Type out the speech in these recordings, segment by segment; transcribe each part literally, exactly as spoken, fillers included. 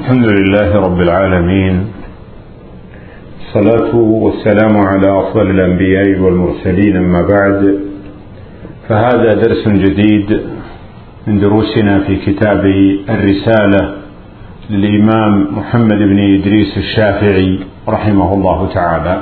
الحمد لله رب العالمين، الصلاة والسلام على أفضل الأنبياء والمرسلين، أما بعد، فهذا درس جديد من دروسنا في كتاب الرسالة للإمام محمد بن إدريس الشافعي رحمه الله تعالى.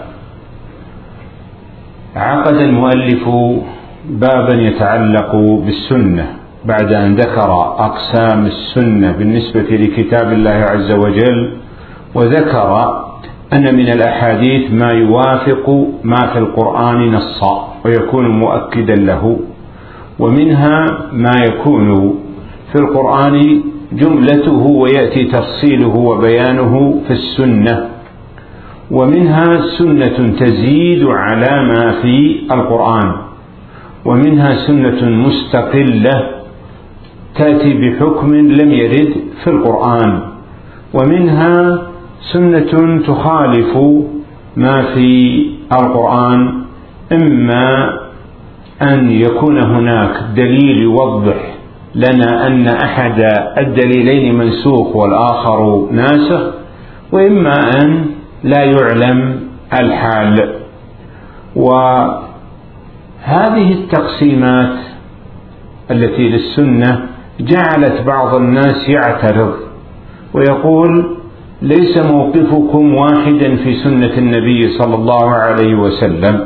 عقد المؤلف بابا يتعلق بالسنة بعد أن ذكر أقسام السنة بالنسبة لكتاب الله عز وجل، وذكر أن من الأحاديث ما يوافق ما في القرآن نصا ويكون مؤكدا له، ومنها ما يكون في القرآن جملته ويأتي تفصيله وبيانه في السنة، ومنها سنة تزيد على ما في القرآن، ومنها سنة مستقلة تأتي بحكم لم يرد في القرآن، ومنها سنة تخالف ما في القرآن، إما أن يكون هناك دليل يوضح لنا أن أحد الدليلين منسوخ والآخر ناسخ، وإما أن لا يعلم الحال. وهذه التقسيمات التي للسنة جعلت بعض الناس يعترض ويقول: ليس موقفكم واحدا في سنة النبي صلى الله عليه وسلم،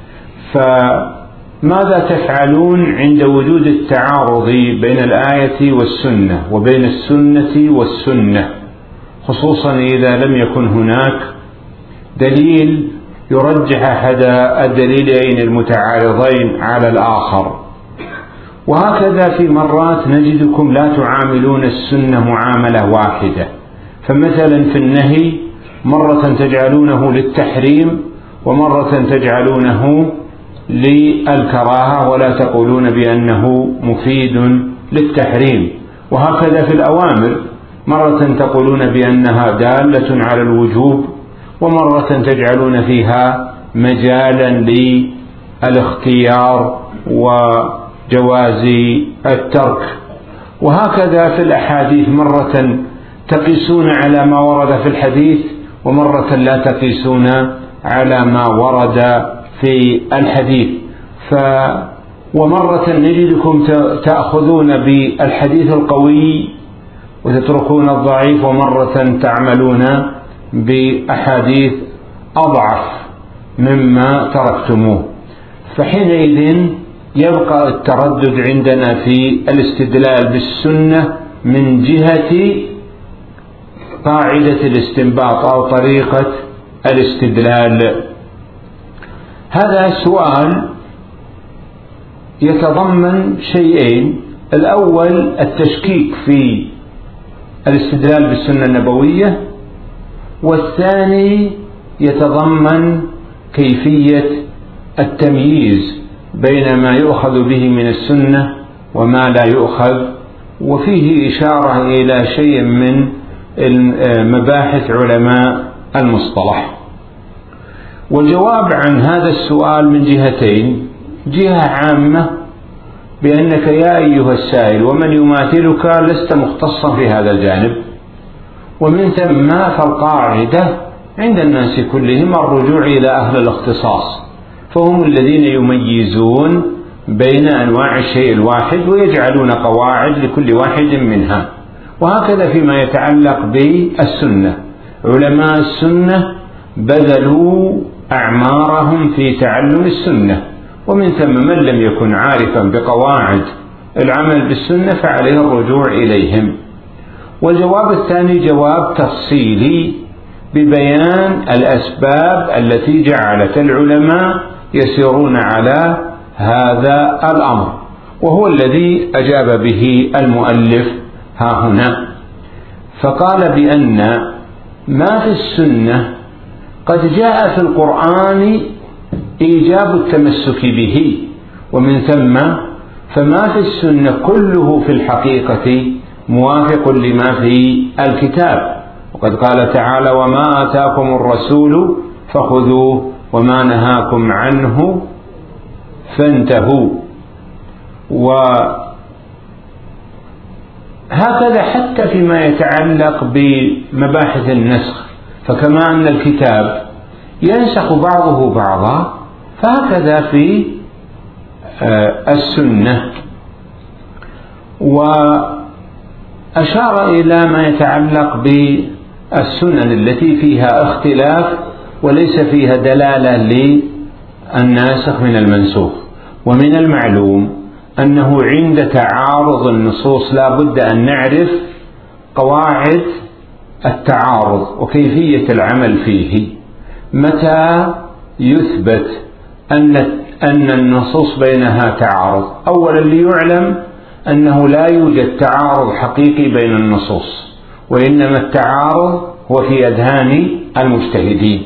فماذا تفعلون عند وجود التعارض بين الآية والسنة وبين السنة والسنة، خصوصا إذا لم يكن هناك دليل يرجح أحد الدليلين المتعارضين على الآخر؟ وهكذا في مرات نجدكم لا تعاملون السنة معاملة واحدة، فمثلا في النهي مرة تجعلونه للتحريم ومرة تجعلونه للكراهة ولا تقولون بأنه مفيد للتحريم، وهكذا في الأوامر مرة تقولون بأنها دالة على الوجوب ومرة تجعلون فيها مجالا للاختيار وجواز الترك. وهكذا في الأحاديث مرة تقيسون على ما ورد في الحديث ومرة لا تقيسون على ما ورد في الحديث، ف ومرة نجدكم تأخذون بالحديث القوي وتتركون الضعيف، ومرة تعملون بأحاديث أضعف مما تركتموه. فحينئذ يبقى التردد عندنا في الاستدلال بالسنة من جهة قاعدة الاستنباط أو طريقة الاستدلال. هذا السؤال يتضمن شيئين: الأول التشكيك في الاستدلال بالسنة النبوية، والثاني يتضمن كيفية التمييز بين ما يؤخذ به من السنة وما لا يؤخذ، وفيه إشارة إلى شيء من مباحث علماء المصطلح. والجواب عن هذا السؤال من جهتين: جهة عامة بأنك يا أيها السائل ومن يماثلك لست مختصا في هذا الجانب، ومن ثم فالقاعدة عند الناس كلهم الرجوع إلى أهل الاختصاص، فهم الذين يميزون بين أنواع الشيء الواحد ويجعلون قواعد لكل واحد منها. وهكذا فيما يتعلق بالسنة، علماء السنة بذلوا أعمارهم في تعلم السنة، ومن ثم من لم يكن عارفا بقواعد العمل بالسنة فعليه الرجوع إليهم. والجواب الثاني جواب تفصيلي ببيان الأسباب التي جعلت العلماء يسيرون على هذا الأمر، وهو الذي أجاب به المؤلف ها هنا، فقال بأن ما في السنة قد جاء في القرآن إيجاب التمسك به، ومن ثم فما في السنة كله في الحقيقة موافق لما في الكتاب. وقد قال تعالى: وما آتاكم الرسول فخذوه وما نهاكم عنه فانتهوا. هكذا حتى فيما يتعلق بمباحث النسخ، فكما أن الكتاب ينسخ بعضه بعضا فهكذا في السنة. وأشار إلى ما يتعلق بالسنن التي فيها اختلاف وليس فيها دلالة للناسخ من المنسوخ. ومن المعلوم أنه عند تعارض النصوص لا بد أن نعرف قواعد التعارض وكيفية العمل فيه. متى يثبت أن أن النصوص بينها تعارض؟ أولا ليعلم أنه لا يوجد تعارض حقيقي بين النصوص، وإنما التعارض هو في أذهان المجتهدين.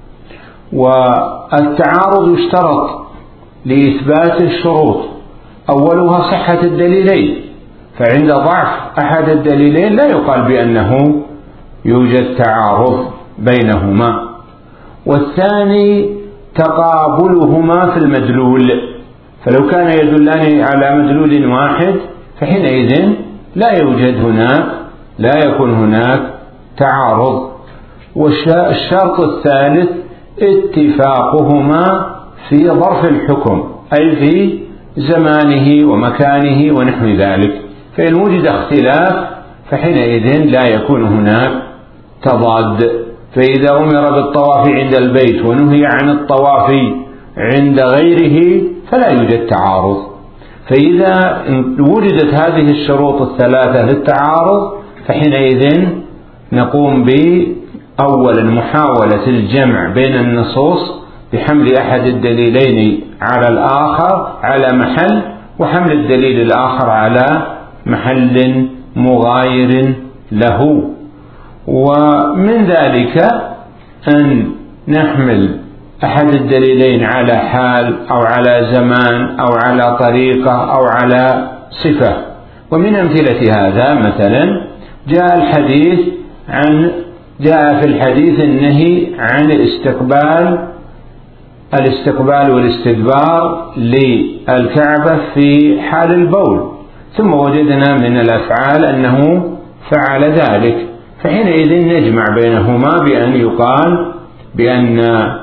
والتعارض يشترط لإثبات الشروط، أولها صحة الدليلين، فعند ضعف أحد الدليلين لا يقال بأنه يوجد تعارض بينهما. والثاني تقابلهما في المدلول، فلو كان يدلان على مدلول واحد فحينئذ لا يوجد هناك لا يكون هناك تعارض. والشرط الثالث اتفاقهما في ظرف الحكم، أي في زمانه ومكانه ونحو ذلك، فإن وجد اختلاف فحينئذ لا يكون هناك تضاد. فإذا أمر بالطواف عند البيت ونهي عن الطواف عند غيره فلا يوجد تعارض. فإذا وجدت هذه الشروط الثلاثة للتعارض فحينئذ نقوم بأولا محاولة الجمع بين النصوص بحمل أحد الدليلين على الآخر على محل، وحمل الدليل الآخر على محل مغاير له. ومن ذلك أن نحمل أحد الدليلين على حال أو على زمان أو على طريقة أو على صفة. ومن أمثلة هذا مثلا جاء الحديث عن جاء في الحديث النهي عن الاستقبال الاستقبال والاستدبار للكعبة في حال البول، ثم وجدنا من الأفعال أنه فعل ذلك، فحينئذ نجمع بينهما بأن يقال بأن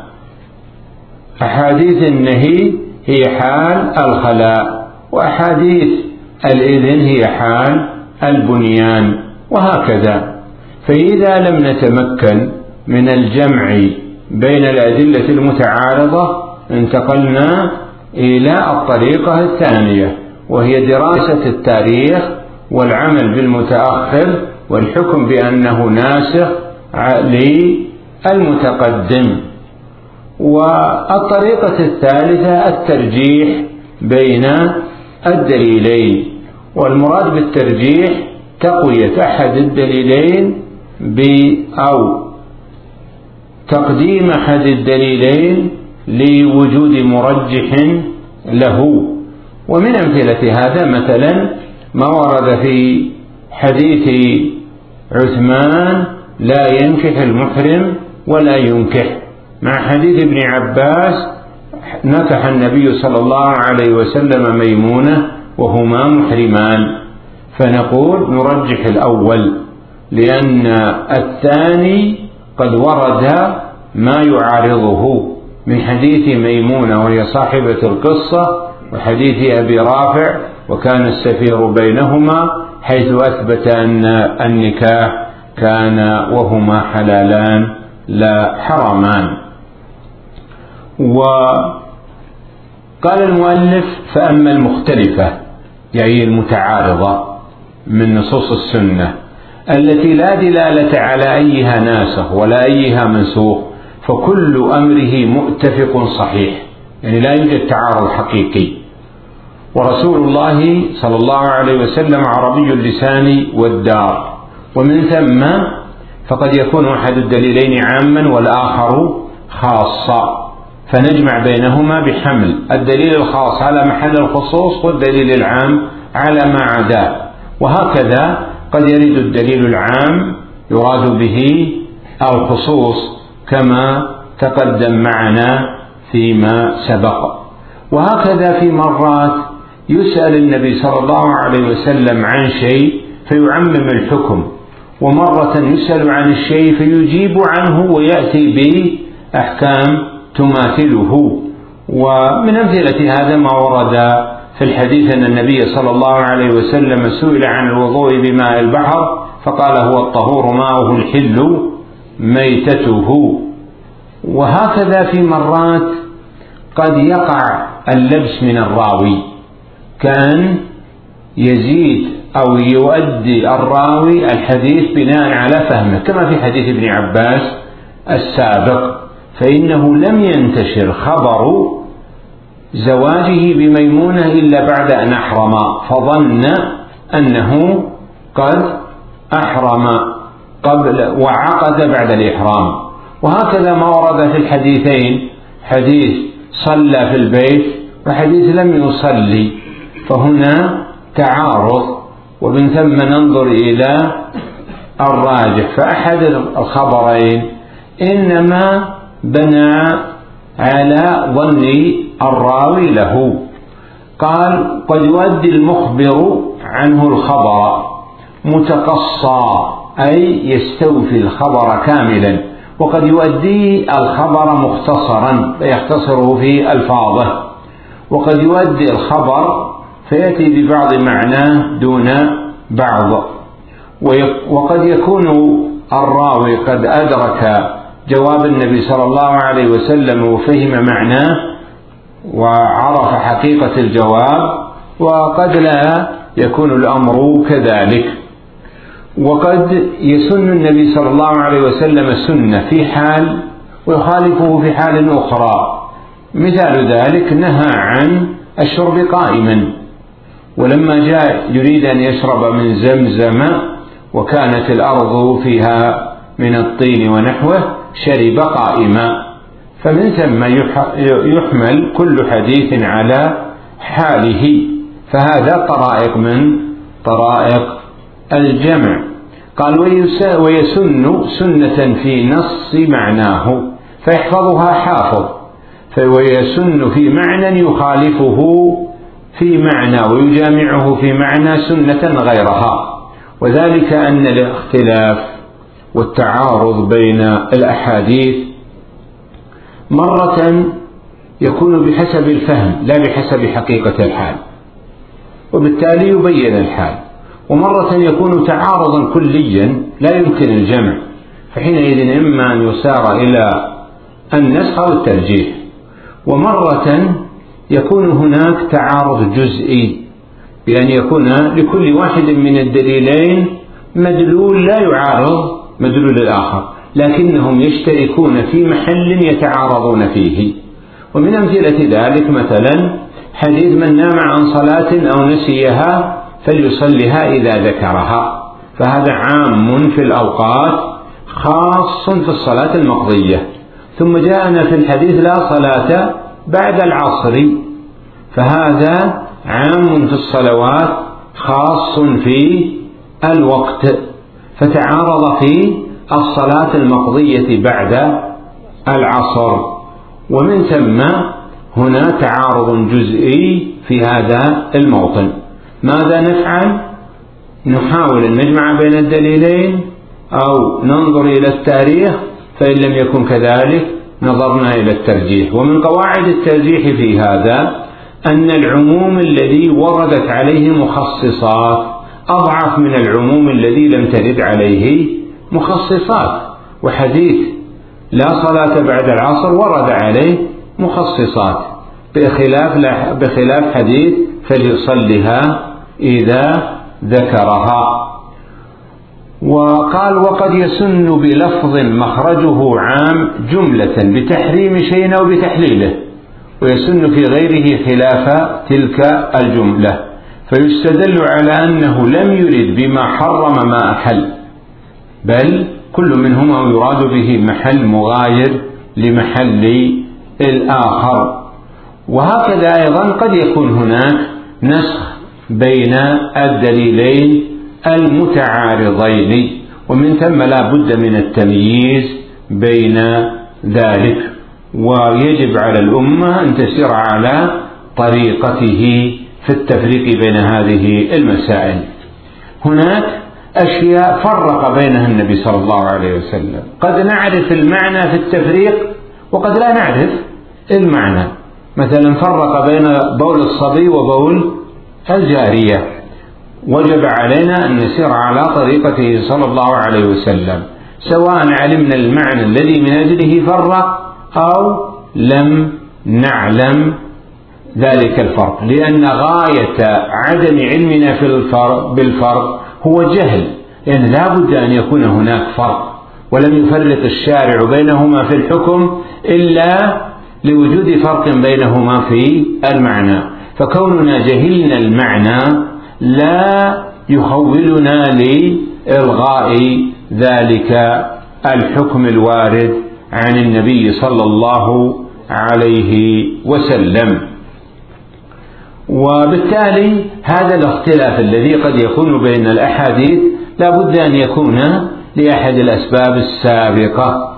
أحاديث النهي هي حال الخلاء، وأحاديث الإذن هي حال البنيان، وهكذا. فإذا لم نتمكن من الجمع بين الأدلة المتعارضة انتقلنا إلى الطريقة الثانية، وهي دراسة التاريخ والعمل بالمتأخر والحكم بأنه ناسخ للمتقدم. والطريقة الثالثة الترجيح بين الدليلين، والمراد بالترجيح تقوية أحد الدليلين أو تقديم أحد الدليلين لوجود مرجح له. ومن أمثلة هذا مثلا ما ورد في حديث عثمان لا ينكح المحرم ولا ينكح، مع حديث ابن عباس نكح النبي صلى الله عليه وسلم ميمونة وهما محرمان، فنقول نرجح الأول لأن الثاني قد ورد ما يعارضه من حديث ميمونة وهي صاحبة القصة وحديث أبي رافع وكان السفير بينهما، حيث أثبت أن النكاح كان وهما حلالان لا حرامان. وقال المؤلف فأما المختلفة يعني المتعارضة من نصوص السنة التي لا دلالة على أيها ناسخ ولا أيها منسوخ فكل أمره مؤتفق صحيح، يعني لا يوجد تعارض حقيقي. ورسول الله صلى الله عليه وسلم عربي اللسان والدار، ومن ثم فقد يكون أحد الدليلين عاما والآخر خاصا، فنجمع بينهما بحمل الدليل الخاص على محل الخصوص والدليل العام على ما عداه. وهكذا قد يرد الدليل العام يراد به الخصوص كما تقدم معنا فيما سبق. وهكذا في مرات يسأل النبي صلى الله عليه وسلم عن شيء فيعمم الحكم، ومرة يسأل عن الشيء فيجيب عنه ويأتي بأحكام تماثله. ومن أمثلة هذا ما ورد في الحديث أن النبي صلى الله عليه وسلم سئل عن الوضوء بماء البحر فقال هو الطهور ماؤه الحل ميتته. وهكذا في مرات قد يقع اللبس من الراوي، كان يزيد أو يؤدي الراوي الحديث بناء على فهمه، كما في حديث ابن عباس السابق، فإنه لم ينتشر خبر زواجه بميمونة إلا بعد أن أحرم، فظن أنه قد أحرم قبل وعقد بعد الإحرام. وهكذا ما ورد في الحديثين، حديث صلى في البيت وحديث لم يصلي، فهنا تعارض، ومن ثم ننظر إلى الراجح. فأحد الخبرين إنما بنى على ظن الراوي له. قال قد يؤدي المخبر عنه الخبر متقصى، أي يستوفي الخبر كاملا، وقد يؤدي الخبر مختصرا فيختصره في ألفاظه، وقد يؤدي الخبر فيأتي ببعض معناه دون بعض. وقد يكون الراوي قد أدرك جواب النبي صلى الله عليه وسلم وفهم معناه وعرف حقيقة الجواب، وقد لا يكون الأمر كذلك. وقد يسن النبي صلى الله عليه وسلم السنة في حال ويخالفه في حال أخرى. مثال ذلك نهى عن الشرب قائما، ولما جاء يريد أن يشرب من زمزم وكانت الأرض فيها من الطين ونحوه شرب قائما، فمن ثم يحمل كل حديث على حاله، فهذا طرائق من طرائق الجمع. قال ويسن سنة في نص معناه فيحفظها حافظ، ويسن في معنى يخالفه في معنى ويجامعه في معنى سنة غيرها، وذلك أن الاختلاف والتعارض بين الأحاديث مرة يكون بحسب الفهم لا بحسب حقيقة الحال، وبالتالي يبين الحال، ومرة يكون تعارضا كليا لا يمكن الجمع، فحينئذ إما أن يسار إلى النسخ أو الترجيح. ومرة يكون هناك تعارض جزئي، بأن يكون لكل واحد من الدليلين مدلول لا يعارض مدلول الآخر، لكنهم يشتركون في محل يتعارضون فيه. ومن أمثلة ذلك مثلا حديث من نام عن صلاة أو نسيها فليصلها إذا ذكرها، فهذا عام في الأوقات خاص في الصلاة المقضية. ثم جاءنا في الحديث لا صلاة بعد العصر، فهذا عام في الصلوات خاص في الوقت، فتعارض في الصلاة المقضية بعد العصر. ومن ثم هنا تعارض جزئي في هذا الموطن. ماذا نفعل؟ نحاول أن نجمع بين الدليلين أو ننظر إلى التاريخ، فإن لم يكن كذلك نظرنا إلى الترجيح. ومن قواعد الترجيح في هذا أن العموم الذي وردت عليه مخصصات أضعف من العموم الذي لم ترد عليه مخصصات، وحديث لا صلاة بعد العصر ورد عليه مخصصات بخلاف, بخلاف حديث فليصلها إذا ذكرها. وقال وقد يسن بلفظ مخرجه عام جملة بتحريم شيء أو بتحليله، ويسن في غيره خلاف تلك الجملة، فيستدل على أنه لم يرد بما حرم ما أحل، بل كل منهما يراد به محل مغاير لمحل الآخر. وهكذا أيضا قد يكون هناك نسخ بين الدليلين المتعارضين، ومن ثم لا بد من التمييز بين ذلك، ويجب على الأمة أن تسير على طريقته في التفريق بين هذه المسائل. هناك أشياء فرق بينها النبي صلى الله عليه وسلم، قد نعرف المعنى في التفريق وقد لا نعرف المعنى. مثلا فرق بين بول الصبي وبول الجارية، وجب علينا أن نسير على طريقته صلى الله عليه وسلم سواء علمنا المعنى الذي من أجله فرق أو لم نعلم ذلك الفرق، لأن غاية عدم علمنا في الفرق بالفرق هو جهل، لأن يعني لا بد أن يكون هناك فرق، ولم يفرق الشارع بينهما في الحكم إلا لوجود فرق بينهما في المعنى. فكوننا جهلنا المعنى لا يخولنا لإلغاء ذلك الحكم الوارد عن النبي صلى الله عليه وسلم. وبالتالي هذا الاختلاف الذي قد يكون بين الأحاديث لا بد أن يكون لأحد الأسباب السابقة،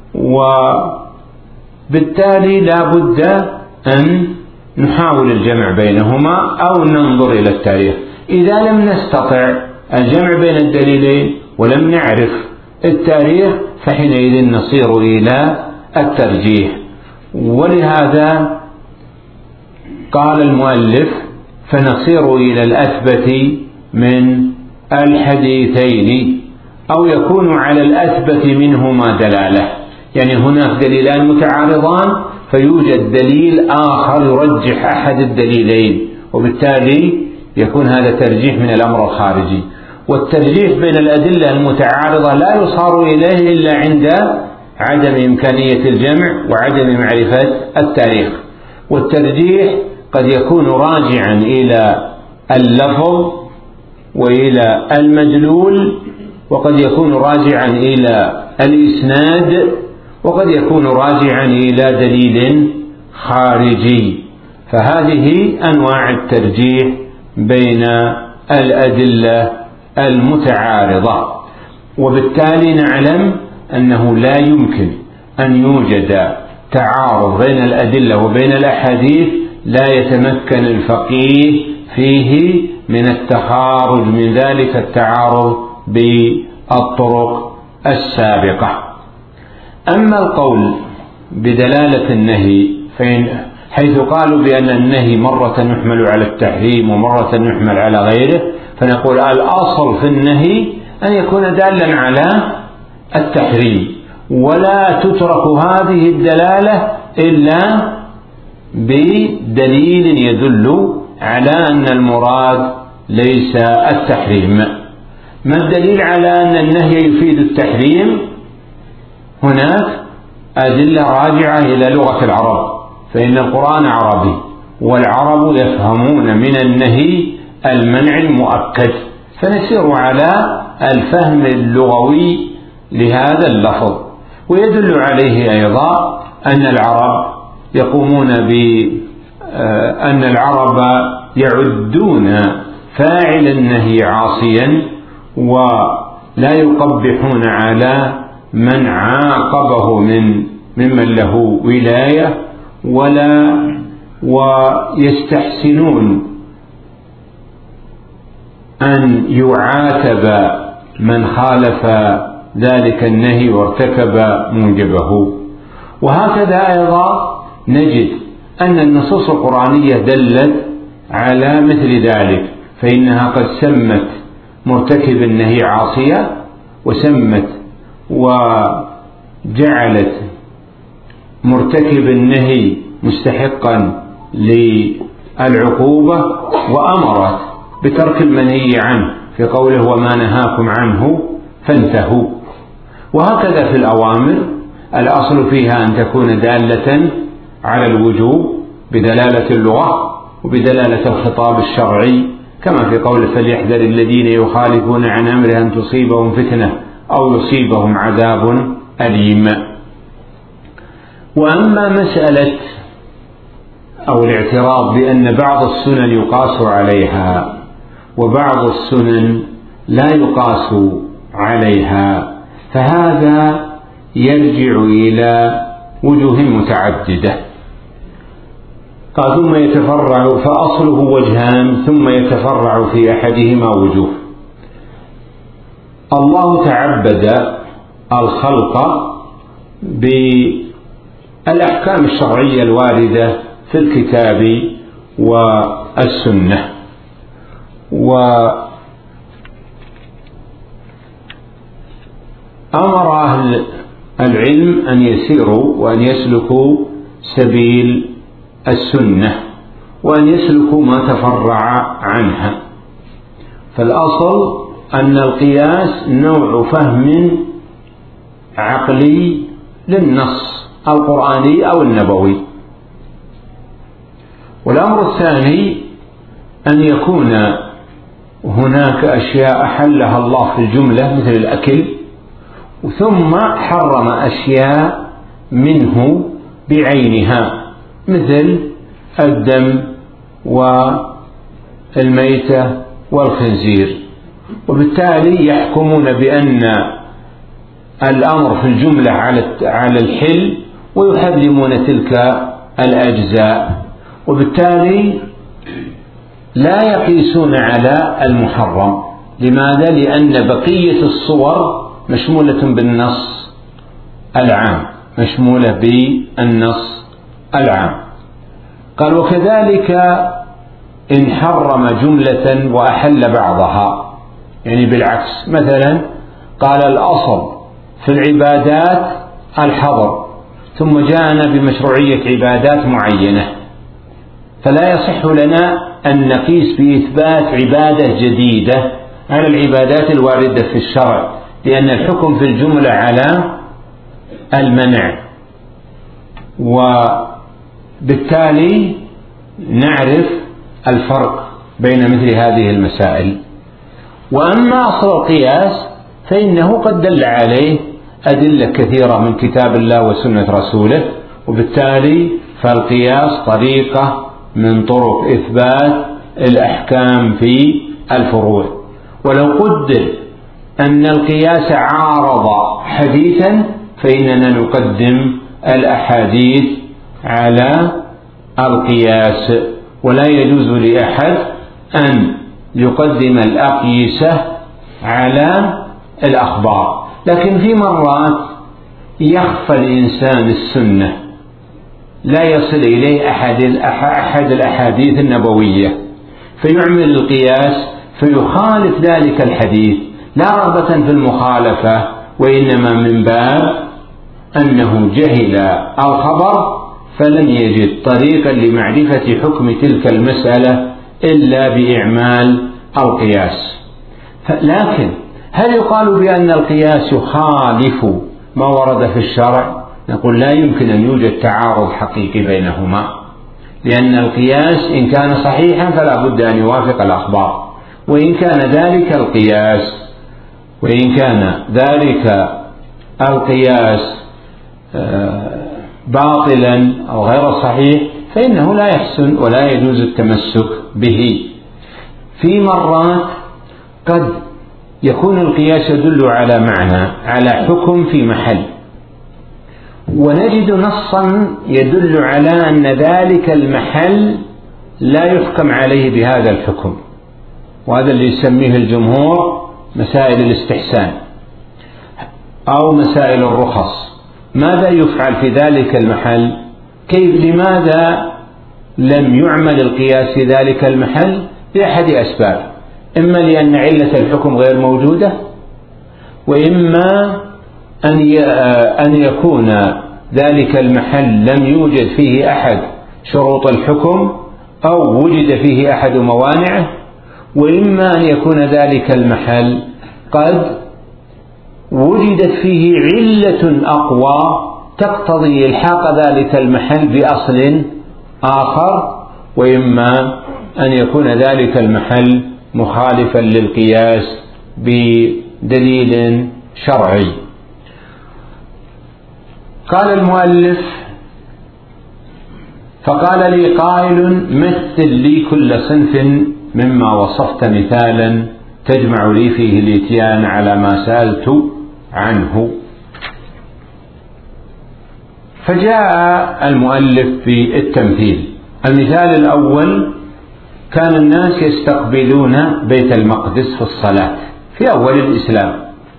وبالتالي لا بد أن نحاول الجمع بينهما أو ننظر إلى التاريخ. إذا لم نستطع الجمع بين الدليلين ولم نعرف التاريخ فحينئذ نصير إلى الترجيح. ولهذا قال المؤلف فنصير إلى الأثبت من الحديثين، أو يكون على الأثبت منهما دلالة، يعني هناك دليلان متعارضان فيوجد دليل آخر يرجح أحد الدليلين، وبالتالي يكون هذا ترجيح من الأمر الخارجي. والترجيح بين الأدلة المتعارضة لا يصار إليه إلا عند عدم إمكانية الجمع وعدم معرفة التاريخ. والترجيح قد يكون راجعا إلى اللفظ وإلى المدلول، وقد يكون راجعا إلى الإسناد، وقد يكون راجعا إلى دليل خارجي. فهذه أنواع الترجيح بين الأدلة المتعارضة. وبالتالي نعلم أنه لا يمكن أن يوجد تعارض بين الأدلة وبين الأحاديث لا يتمكن الفقيه فيه من التخارج من ذلك التعارض بالطرق السابقة. أما القول بدلالة النهي حيث قالوا بأن النهي مرة يحمل على التحريم ومرة يحمل على غيره، فنقول الأصل في النهي أن يكون دالا على التحريم، ولا تترك هذه الدلالة إلا بدليل يدل على أن المراد ليس التحريم. ما الدليل على أن النهي يفيد التحريم؟ هناك أدلة راجعة إلى لغة العرب، فإن القرآن عربي والعرب يفهمون من النهي المنع المؤكد، فنسير على الفهم اللغوي لهذا اللفظ. ويدل عليه أيضا أن العرب يقومون بأن العرب يعدون فاعل النهي عاصيا ولا يقبحون على من عاقبه من ممن له ولاية، ولا ويستحسنون أن يعاتب من خالف ذلك النهي وارتكب موجبه. وهكذا أيضا نجد أن النصوص القرآنية دلت على مثل ذلك، فإنها قد سمت مرتكب النهي عاصية، وسمت وجعلت مرتكب النهي مستحقا للعقوبة، وأمرت بترك المنهي عنه في قوله وما نهاكم عنه فانتهوا. وهكذا في الأوامر الأصل فيها أن تكون دالة على الوجوب بدلالة اللغة وبدلالة الخطاب الشرعي، كما في قول فليحذر الذين يخالفون عن أمره أن تصيبهم فتنة أو يصيبهم عذاب أليم. وأما مسألة أو الاعتراض بأن بعض السنن يقاس عليها وبعض السنن لا يقاس عليها، فهذا يرجع إلى وجوه متعددة. قال ثم يتفرع، فأصله وجهان ثم يتفرع في أحدهما وجوه. الله تعبد الخلق بالأحكام الشرعية الواردة في الكتاب والسنة، وأمر أهل العلم أن يسيروا وأن يسلكوا سبيل السنة وأن يسلكوا ما تفرع عنها. فالأصل أن القياس نوع فهم عقلي للنص القرآني أو النبوي. والأمر الثاني أن يكون هناك أشياء أحلها الله في الجملة مثل الأكل، ثم حرم أشياء منه بعينها مثل الدم والميتة والخنزير، وبالتالي يحكمون بأن الأمر في الجملة على الحل ويحرمون تلك الأجزاء، وبالتالي لا يقيسون على المحرم. لماذا؟ لأن بقية الصور مشمولة بالنص العام، مشمولة بالنص العام. قال وكذلك إن حرم جملة وأحل بعضها، يعني بالعكس، مثلا قال الأصل في العبادات الحظر ثم جاءنا بمشروعية عبادات معينة، فلا يصح لنا أن نقيس بإثبات عبادة جديدة على العبادات الواردة في الشرع، لأن الحكم في الجملة على المنع، وبالتالي نعرف الفرق بين مثل هذه المسائل. وأما أصل القياس فإنه قد دل عليه أدلة كثيرة من كتاب الله وسنة رسوله، وبالتالي فالقياس طريقة من طرق إثبات الأحكام في الفروع. ولو قدر أن القياس عارض حديثا فإننا نقدم الأحاديث على القياس، ولا يجوز لأحد أن يقدم الأقيسة على الأخبار. لكن في مرات يخفى الإنسان السنة، لا يصل إليه أحد أحد الأحاديث النبوية، فيعمل القياس فيخالف ذلك الحديث، لا رغبة في المخالفة، وإنما من باب أنه جهل الخبر فلم يجد طريقا لمعرفة حكم تلك المسألة إلا بإعمال القياس. لكن هل يقال بأن القياس يخالف ما ورد في الشرع؟ نقول لا يمكن أن يوجد تعارض حقيقي بينهما، لأن القياس إن كان صحيحا فلا بد أن يوافق الأخبار، وإن كان ذلك القياس وإن كان ذلك القياس باطلا أو غير صحيح فإنه لا يحسن ولا يجوز التمسك به. في مرات قد يكون القياس يدل على معنى، على حكم في محل، ونجد نصا يدل على أن ذلك المحل لا يحكم عليه بهذا الحكم، وهذا اللي يسميه الجمهور مسائل الاستحسان أو مسائل الرخص. ماذا يفعل في ذلك المحل؟ كيف لماذا لم يعمل القياس في ذلك المحل؟ لأحد أسباب: إما لأن علة الحكم غير موجودة، وإما أن يكون ذلك المحل لم يوجد فيه أحد شروط الحكم أو وجد فيه أحد موانعه، وإما أن يكون ذلك المحل قد وجدت فيه علة أقوى تقتضي إلحاق ذلك المحل بأصل آخر، وإما أن يكون ذلك المحل مخالفا للقياس بدليل شرعي. قال المؤلف: فقال لي قائل: مثل لي كل صنف مما وصفت مثالا تجمع لي فيه الإتيان على ما سألت عنه. فجاء المؤلف بالتمثيل. المثال الأول: كان الناس يستقبلون بيت المقدس في الصلاة في أول الإسلام،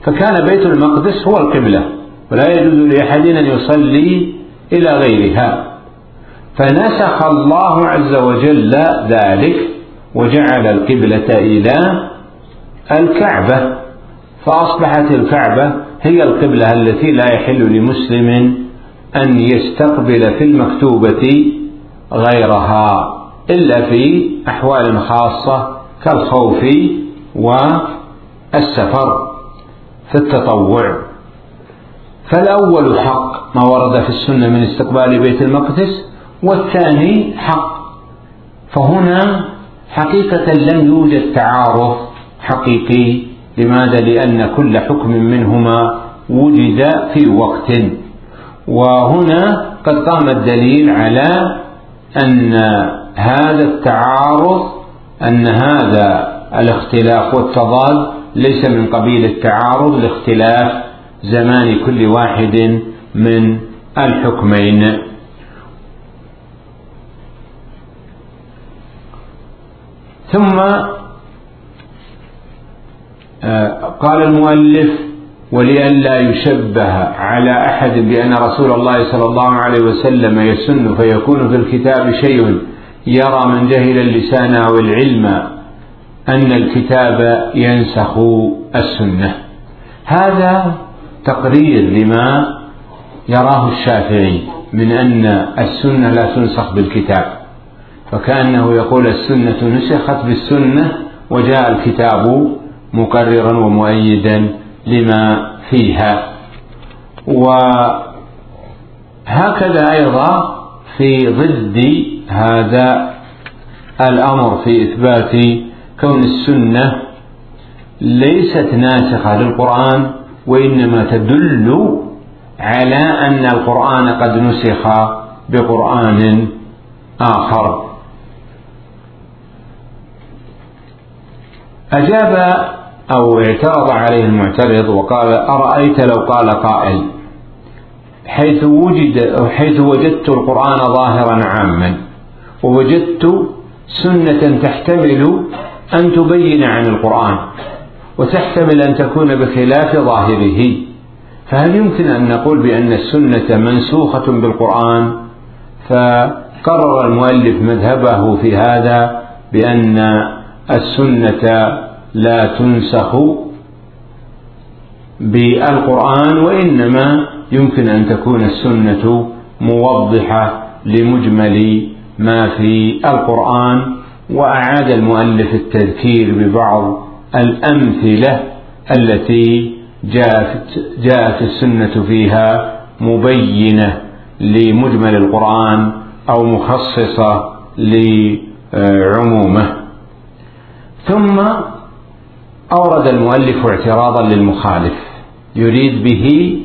فكان بيت المقدس هو القبلة، ولا يجوز لأحد أن يصلي إلى غيرها، فنسخ الله عز وجل ذلك وجعل القبلة إلى الكعبة، فأصبحت الكعبة هي القبلة التي لا يحل لمسلم أن يستقبل في المكتوبة غيرها إلا في أحوال خاصة كالخوف والسفر في التطوع. فالأول حق ما ورد في السنة من استقبال بيت المقدس، والثاني حق. فهنا حقيقة لم يوجد تعارض حقيقي. لماذا؟ لأن كل حكم منهما وجد في وقت، وهنا قد قام الدليل على أن هذا التعارض، أن هذا الاختلاف والتضاد ليس من قبيل التعارض لاختلاف زمان كل واحد من الحكمين. ثم قال المؤلف: ولئلا يشبه على أحد بأن رسول الله صلى الله عليه وسلم يسن فيكون في الكتاب شيء يرى من جهل اللسان أو العلم أن الكتاب ينسخ السنة. هذا تقرير لما يراه الشافعي من أن السنة لا تنسخ بالكتاب، فكأنه يقول السنة نسخت بالسنة وجاء الكتاب مقررا ومؤيدا لما فيها. وهكذا أيضا في ضد هذا الأمر في إثبات كون السنة ليست ناسخة للقرآن، وإنما تدل على أن القرآن قد نسخ بقرآن آخر. أجاب أو اعترض عليه المعترض وقال: أرأيت لو قال قائل حيث وجد حيث وجدت القرآن ظاهرا عاما ووجدت سنة تحتمل أن تبين عن القرآن وتحتمل أن تكون بخلاف ظاهره، فهل يمكن أن نقول بأن السنة منسوخة بالقرآن؟ فقرر المؤلف مذهبه في هذا بأن السنة لا تنسخ بالقرآن، وإنما يمكن أن تكون السنة موضحة لمجمل ما في القرآن. وأعاد المؤلف التذكير ببعض الأمثلة التي جاءت, جاءت السنة فيها مبينة لمجمل القرآن أو مخصصة لعمومه. ثم أورد المؤلف اعتراضا للمخالف يريد به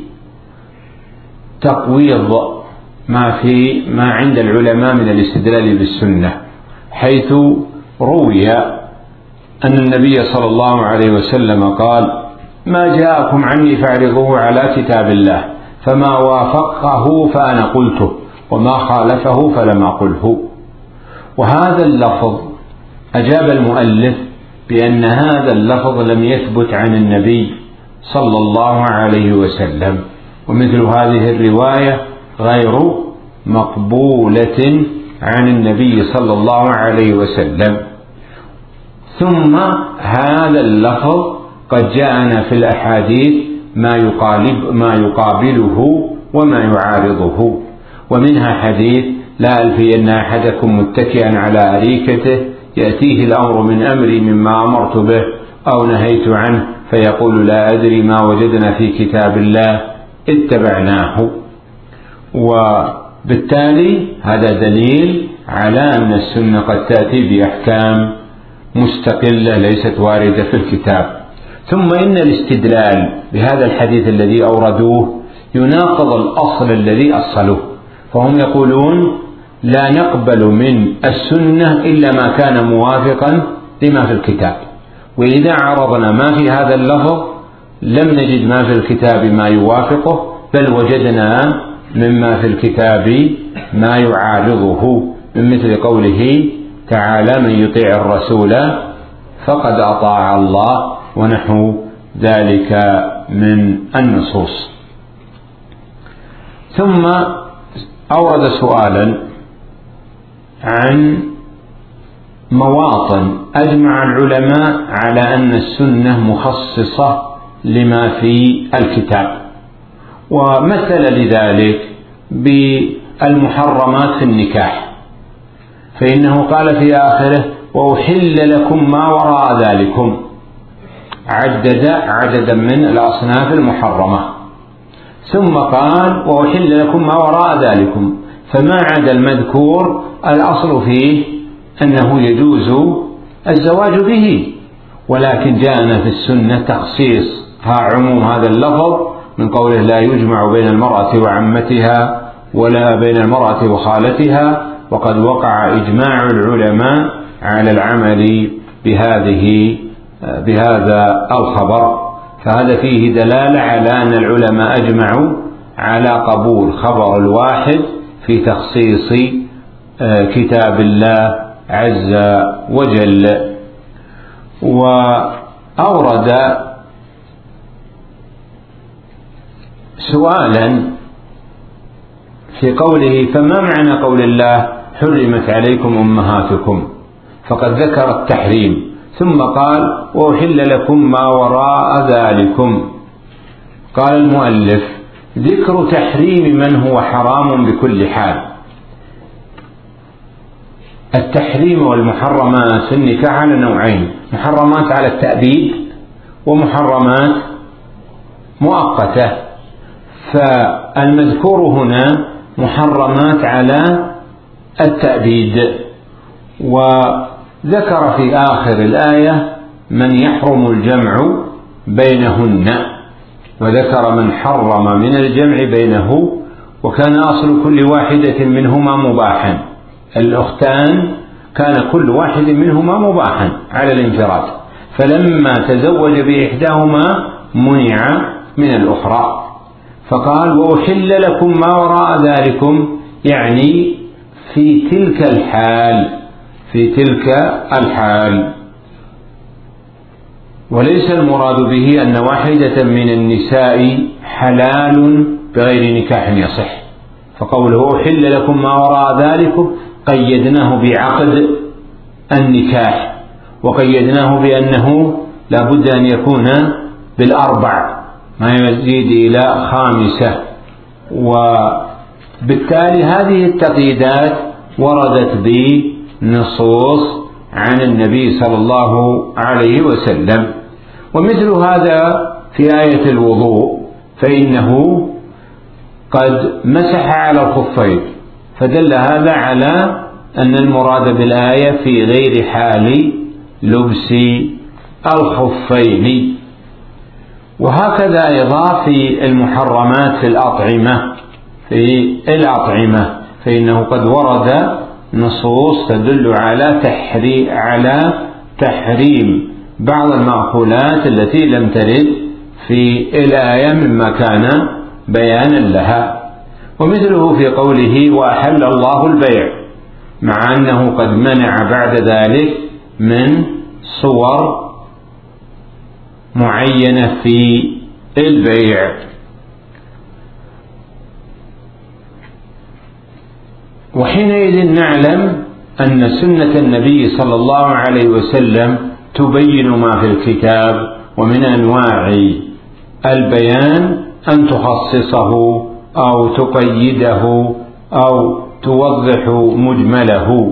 تقويض ما في ما عند العلماء من الاستدلال بالسنة، حيث روي أن النبي صلى الله عليه وسلم قال: ما جاءكم عني فاعرضوه على كتاب الله، فما وافقه فأنا قلته وما خالفه فلم أقله. وهذا اللفظ أجاب المؤلف بأن هذا اللفظ لم يثبت عن النبي صلى الله عليه وسلم، ومثل هذه الرواية غير مقبولة عن النبي صلى الله عليه وسلم. ثم هذا اللفظ قد جاءنا في الأحاديث ما يقالب ما يقابله وما يعارضه، ومنها حديث: لا ألفين أحدكم متكئا على أريكته يأتيه الأمر من أمري مما أمرت به أو نهيت عنه فيقول: لا أدري ما وجدنا في كتاب الله اتبعناه. وبالتالي هذا دليل على أن السنة قد تأتي بأحكام مستقلة ليست واردة في الكتاب. ثم إن الاستدلال بهذا الحديث الذي أوردوه يناقض الأصل الذي أصلوه، فهم يقولون: لا نقبل من السنة إلا ما كان موافقا لما في الكتاب، وإذا عرضنا ما في هذا اللفظ لم نجد ما في الكتاب ما يوافقه، بل وجدنا مما في الكتاب ما يعارضه، من مثل قوله تعالى: من يطيع الرسول فقد أطاع الله، ونحو ذلك من النصوص. ثم أورد سؤالا عن مواطن أجمع العلماء على أن السنة مخصصة لما في الكتاب، ومثل لذلك بالمحرمات في النكاح، فإنه قال في آخره: وأحل لكم ما وراء ذلكم، عدد عددا من الأصناف المحرمة، ثم قال: وأحل لكم ما وراء ذلكم، فما عدا المذكور الأصل فيه أنه يجوز الزواج به، ولكن جاءنا في السنة تخصيص عموم هذا اللفظ من قوله: لا يجمع بين المرأة وعمتها ولا بين المرأة وخالتها، وقد وقع إجماع العلماء على العمل بهذه بهذا الخبر، فهذا فيه دلالة على أن العلماء أجمعوا على قبول خبر الواحد في تخصيص كتاب الله عز وجل. وأورد سؤالا في قوله: فما معنى قول الله: حرمت عليكم أمهاتكم؟ فقد ذكر التحريم ثم قال: وأحل لكم ما وراء ذلكم. قال المؤلف: ذكر تحريم من هو حرام بكل حال. التحريم والمحرمات في النكاح على نوعين: محرمات على التأبيد ومحرمات مؤقتة، فالمذكور هنا محرمات على التأبيد، وذكر في آخر الآية من يحرم الجمع بينهن، وذكر من حرم من الجمع بينه، وكان أصل كل واحدة منهما مباحا، الأختان كان كل واحد منهما مباحا على الانفراد، فلما تزوج بإحداهما منع من الأخرى، فقال: وأحل لكم ما وراء ذلكم، يعني في تلك الحال في تلك الحال وليس المراد به أن واحدة من النساء حلال بغير نكاح يصح، فقوله أحل لكم ما وراء ذلكم قيدناه بعقد النكاح، وقيدناه بأنه لا بد أن يكون بالأربع ما يزيد إلى خامسة، وبالتالي هذه التقييدات وردت بنصوص عن النبي صلى الله عليه وسلم. ومثل هذا في آية الوضوء، فإنه قد مسح على الخفين، فدل هذا على أن المراد بالآية في غير حال لبس الخفين. وهكذا أيضا في المحرمات في الأطعمة في الأطعمة فإنه قد ورد نصوص تدل على تحريم على تحريم بعض المأكولات التي لم ترد في الآية مما كان بيانا لها. ومثله في قوله: وأحل الله البيع، مع أنه قد منع بعد ذلك من صور معينة في البيع. وحينئذ نعلم أن سنة النبي صلى الله عليه وسلم تبين ما في الكتاب، ومن أنواع البيان أن تخصصه أو تقيده أو توضح مجمله.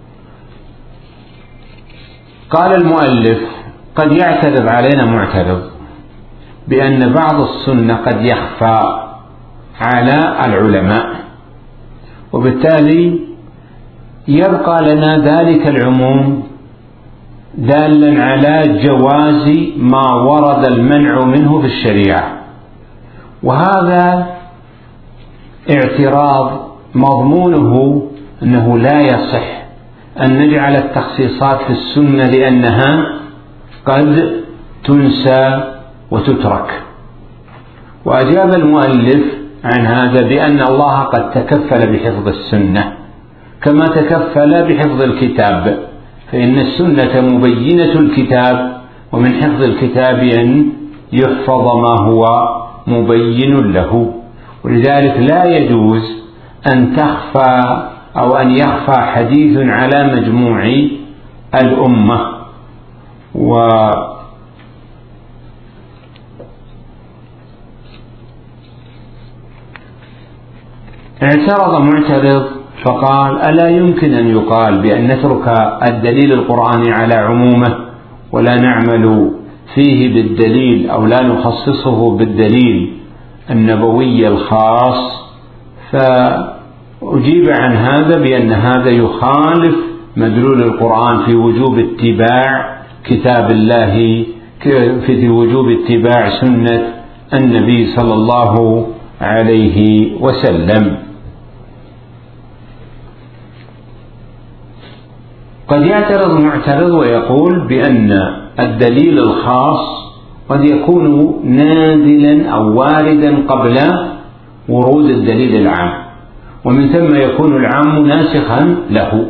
قال المؤلف: قد يعترض علينا معترض بأن بعض السنة قد يخفى على العلماء، وبالتالي يبقى لنا ذلك العموم دالا على جواز ما ورد المنع منه في الشريعة، وهذا اعتراض مضمونه أنه لا يصح أن نجعل التخصيصات في السنة لأنها قد تنسى وتترك. وأجاب المؤلف عن هذا بأن الله قد تكفل بحفظ السنة كما تكفل بحفظ الكتاب، فإن السنة مبينة الكتاب، ومن حفظ الكتاب أن يحفظ ما هو مبين له. ولذلك لا يجوز أن تخفى أو أن يخفى حديث على مجموع الأمة. واعترض معترض فقال: ألا يمكن أن يقال بأن نترك الدليل القرآني على عمومه ولا نعمل فيه بالدليل أو لا نخصصه بالدليل النبوي الخاص؟ فأجيب عن هذا بأن هذا يخالف مدلول القرآن في وجوب اتباع كتاب الله، في وجوب اتباع سنة النبي صلى الله عليه وسلم. قد يعترض معترض ويقول بأن الدليل الخاص قد يكون نازلا أو واردا قبل ورود الدليل العام، ومن ثم يكون العام ناسخا له.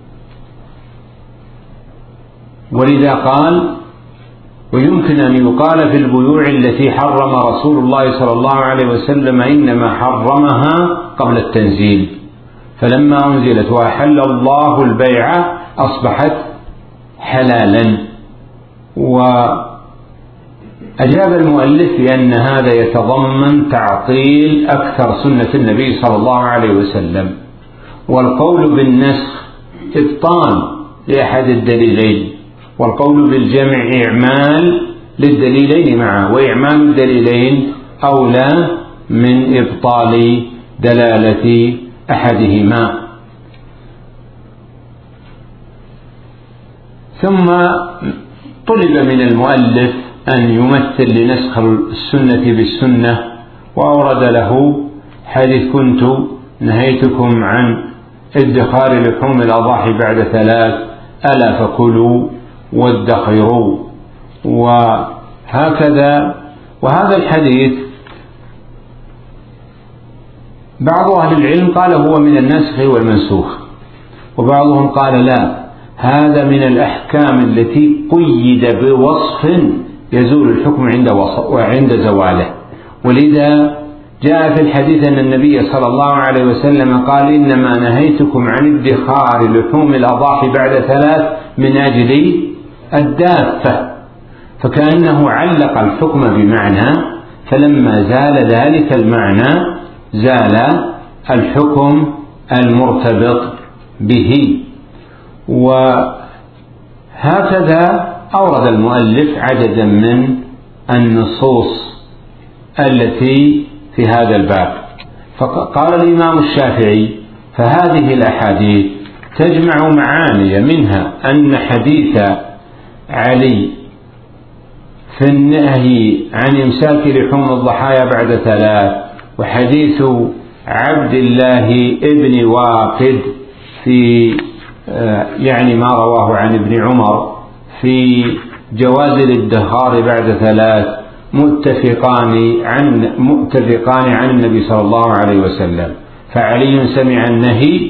ولذا قال: ويمكن أن يقال في البيوع التي حرم رسول الله صلى الله عليه وسلم إنما حرمها قبل التنزيل، فلما أنزلت وأحل الله البيع أصبحت حلالا. وأجاب المؤلف بأن هذا يتضمن تعطيل أكثر سنة النبي صلى الله عليه وسلم، والقول بالنسخ إبطال لأحد الدليلين، والقول بالجمع إعمال للدليلين معه، وإعمال الدليلين أولى من إبطال دلالة أحدهما. ثم طلب من المؤلف أن يمثل لنسخ السنة بالسنة، وأورد له حديث: كنت نهيتكم عن ادخار لحوم الأضاحي بعد ثلاث، ألا فكلوا وادخروا. وهكذا. وهذا الحديث بعض أهل العلم قال هو من الناسخ والمنسوخ، وبعضهم قال لا، هذا من الأحكام التي قيد بوصف يزول الحكم عند وعند زواله. ولذا جاء في الحديث أن النبي صلى الله عليه وسلم قال: إنما نهيتكم عن ادخار لحوم الأضاحي بعد ثلاث من أجل الدافة، فكأنه علق الحكم بمعنى، فلما زال ذلك المعنى زال الحكم المرتبط به. وهكذا أورد المؤلف عددا من النصوص التي في هذا الباب. فقال الإمام الشافعي: فهذه الأحاديث تجمع معاني، منها أن حديث علي في النهي عن إمساك لحوم الضحايا بعد ثلاث، وحديث عبد الله ابن واقد في يعني ما رواه عن ابن عمر في جواز الادخار بعد ثلاث، متفقان عن متفقان عن النبي صلى الله عليه وسلم. فعلي سمع النهي،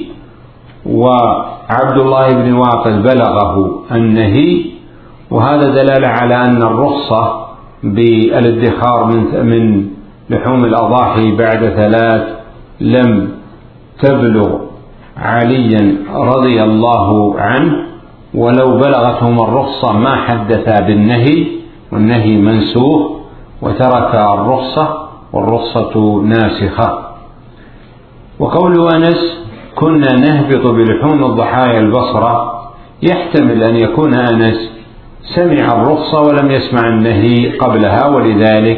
وعبد الله بن واقد بلغه النهي، وهذا دلالة على أن الرخصة بالادخار من من لحوم الأضاحي بعد ثلاث لم تبلغ عليا رضي الله عنه، ولو بلغتهم الرخصة ما حدثا بالنهي، والنهي منسوخ، وترك الرخصة والرخصة ناسخة. وقول أنس: كنا نهبط بلحوم الضحايا البصرة، يحتمل أن يكون أنس سمع الرخصة ولم يسمع النهي قبلها، ولذلك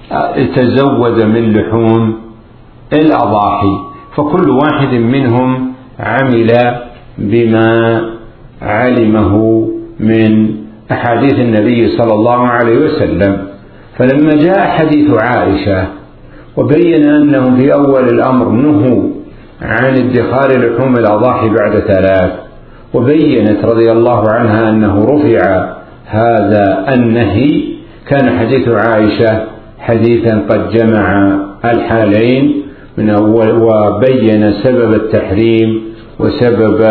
تزود من لحوم الأضاحي. فكل واحد منهم عمل بما علمه من أحاديث النبي صلى الله عليه وسلم. فلما جاء حديث عائشة وبين أنهم في أول الأمر نهوا عن ادخار لحوم الأضاحي بعد ثلاث، وبينت رضي الله عنها أنه رفع هذا النهي، كان حديث عائشة حديثا قد جمع الحالين من أول، وبين سبب التحريم وسبب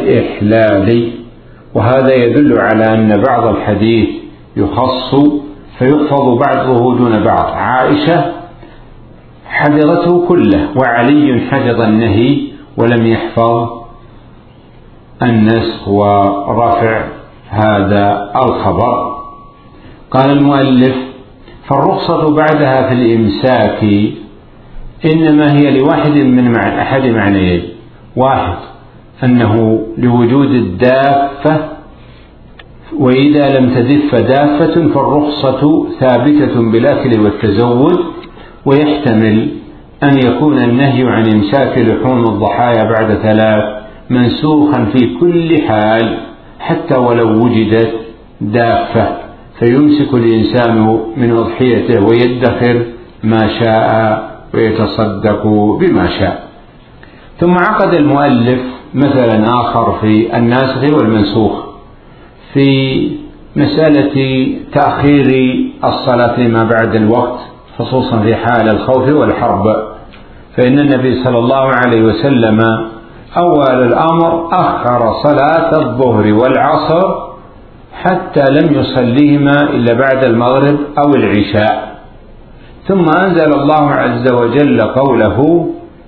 الإحلال. وهذا يدل على أن بعض الحديث يخص فيحفظ بعضه دون بعض. عائشة حفظته كله، وعلي حفظ النهي ولم يحفظ النسخ ورفع هذا الخبر. قال المؤلف: فالرخصة بعدها في الإمساك إنما هي لواحد من أحد معنيين: واحد أنه لوجود الدافة، وإذا لم تدف دافة فالرخصة ثابتة بالأكل والتزود، ويحتمل أن يكون النهي عن إمساك لحوم الضحايا بعد ثلاث منسوخا في كل حال حتى ولو وجدت دافة، فيمسك الإنسان من أضحيته ويدخر ما شاء ويتصدق بما شاء. ثم عقد المؤلف مثلا آخر في الناسخ والمنسوخ في مسألة تأخير الصلاة لما بعد الوقت، خصوصا في حال الخوف والحرب، فإن النبي صلى الله عليه وسلم أول الأمر أخر صلاة الظهر والعصر حتى لم يصليهما إلا بعد المغرب أو العشاء، ثم أنزل الله عز وجل قوله: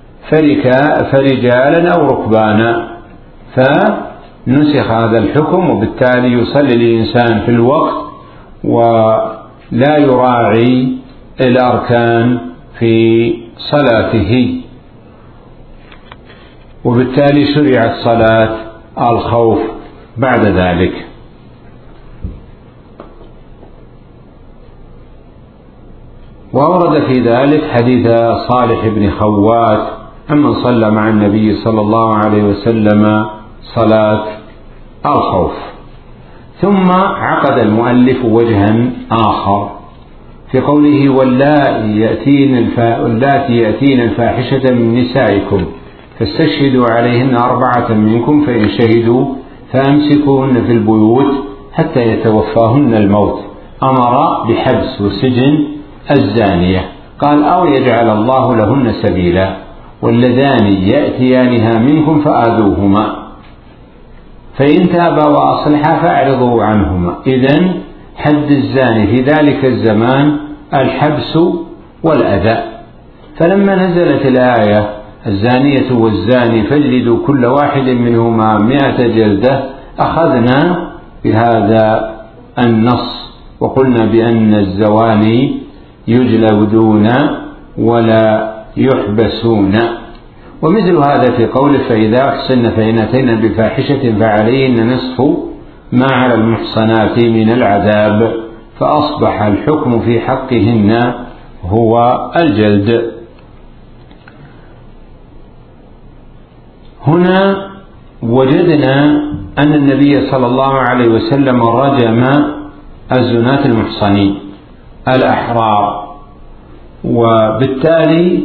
فرجالا أو ركبانا، فنسخ هذا الحكم، وبالتالي يصلي الإنسان في الوقت ولا يراعي الأركان في صلاته، وبالتالي شرعت صلاة الخوف بعد ذلك. وأورد في ذلك حديث صالح بن خوات عمن صلى مع النبي صلى الله عليه وسلم صلاة الخوف. ثم عقد المؤلف وجها آخر في قوله: واللاتي يأتين الفاحشة من نسائكم فاستشهدوا عليهن أربعة منكم فإن شهدوا فأمسكوهن في البيوت حتى يتوفاهن الموت. أمر بحبس وسجن الزانية، قال: أو يجعل الله لهن سبيلا، واللذان يأتيانها منكم فآذوهما فإن تابا وأصلحا فأعرضوا عنهما. إذن حد الزاني في ذلك الزمان الحبس والأذى. فلما نزلت الآية: الزانية والزاني فاجلدوا كل واحد منهما مئة جلدة، أخذنا بهذا النص وقلنا بأن الزواني يجلدون ولا يحبسون. ومثل هذا في قوله: فإذا أحسن فإن أتينا بفاحشة فعليهن نصف ما على المحصنات من العذاب، فأصبح الحكم في حقهن هو الجلد. هنا وجدنا أن النبي صلى الله عليه وسلم رجم الزناة المحصنين الأحرار، وبالتالي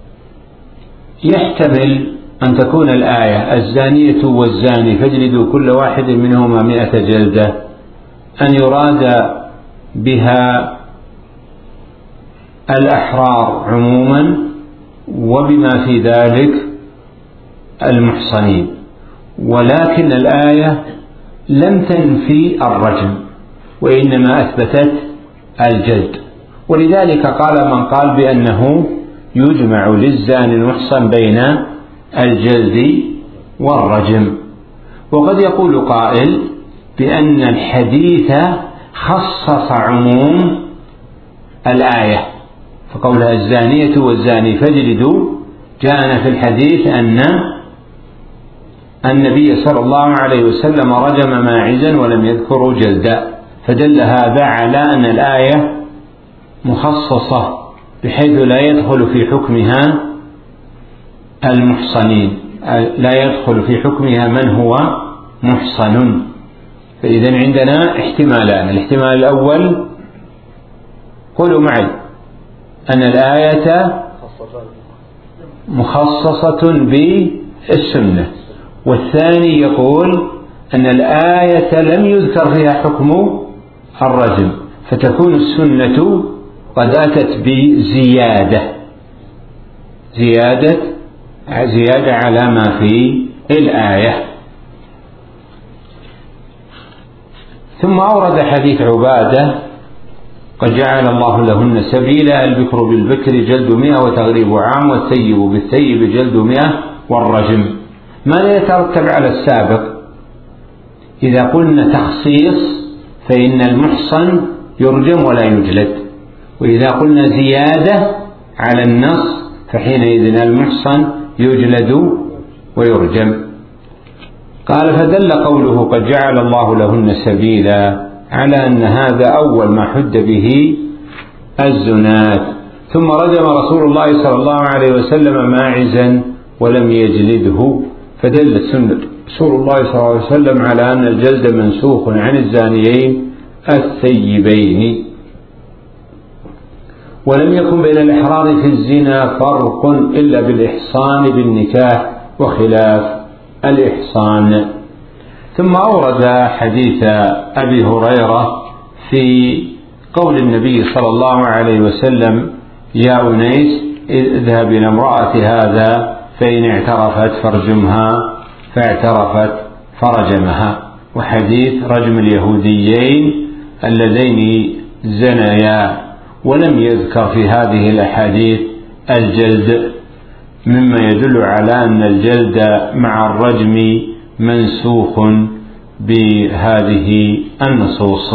يحتمل أن تكون الآية: الزانية والزاني فاجلدوا كل واحد منهما مئة جلدة، أن يراد بها الأحرار عموما وبما في ذلك المحصنين، ولكن الآية لم تنفي الرجم وإنما أثبتت الجلد، ولذلك قال من قال بأنه يجمع للزاني المحصن بين الجلد والرجم. وقد يقول قائل بأن الحديث خصص عموم الآية، فقولها الزانية والزاني فاجلدوا جاءنا في الحديث أن النبي صلى الله عليه وسلم رجم ماعزا ولم يذكر جلدا، فدل هذا على أن الآية مخصصة بحيث لا يدخل في حكمها المحصنين، لا يدخل في حكمها من هو محصن. فإذن عندنا احتمالان: الاحتمال الأول قولوا معي أن الآية مخصصة بالسنة، والثاني يقول أن الآية لم يذكر فيها حكم الرجم، فتكون السنة قد أتت بزيادة زيادة زيادة على ما في الآية. ثم أورد حديث عبادة قد جعل الله لهن سبيلا، البكر بالبكر جلد مئة وتغريب عام، والثيب بالثيب جلد مئة والرجم. ماذا يترتب على السابق؟ إذا قلنا تخصيص فإن المحصن يرجم ولا يجلد، وإذا قلنا زيادة على النص فحينئذ المحصن يجلد ويرجم. قال فدل قوله قد جعل الله لهن سبيلا على أن هذا أول ما حد به الزنات. ثم رجم رسول الله صلى الله عليه وسلم ماعزا ولم يجلده، فدلت سنة رسول الله صلى الله عليه وسلم على أن الجلد منسوخ عن الزانيين الثيبين. ولم يكن بين الإحرار في الزنا فرق إلا بالإحصان بالنكاح وخلاف الإحصان. ثم أورد حديث أبي هريرة في قول النبي صلى الله عليه وسلم يا أنيس اذهب إلى امرأة هذا فإن اعترفت فرجمها، فاعترفت فرجمها، وحديث رجم اليهوديين اللذين زنيا. ولم يذكر في هذه الأحاديث الجلد، مما يدل على أن الجلد مع الرجم منسوخ بهذه النصوص.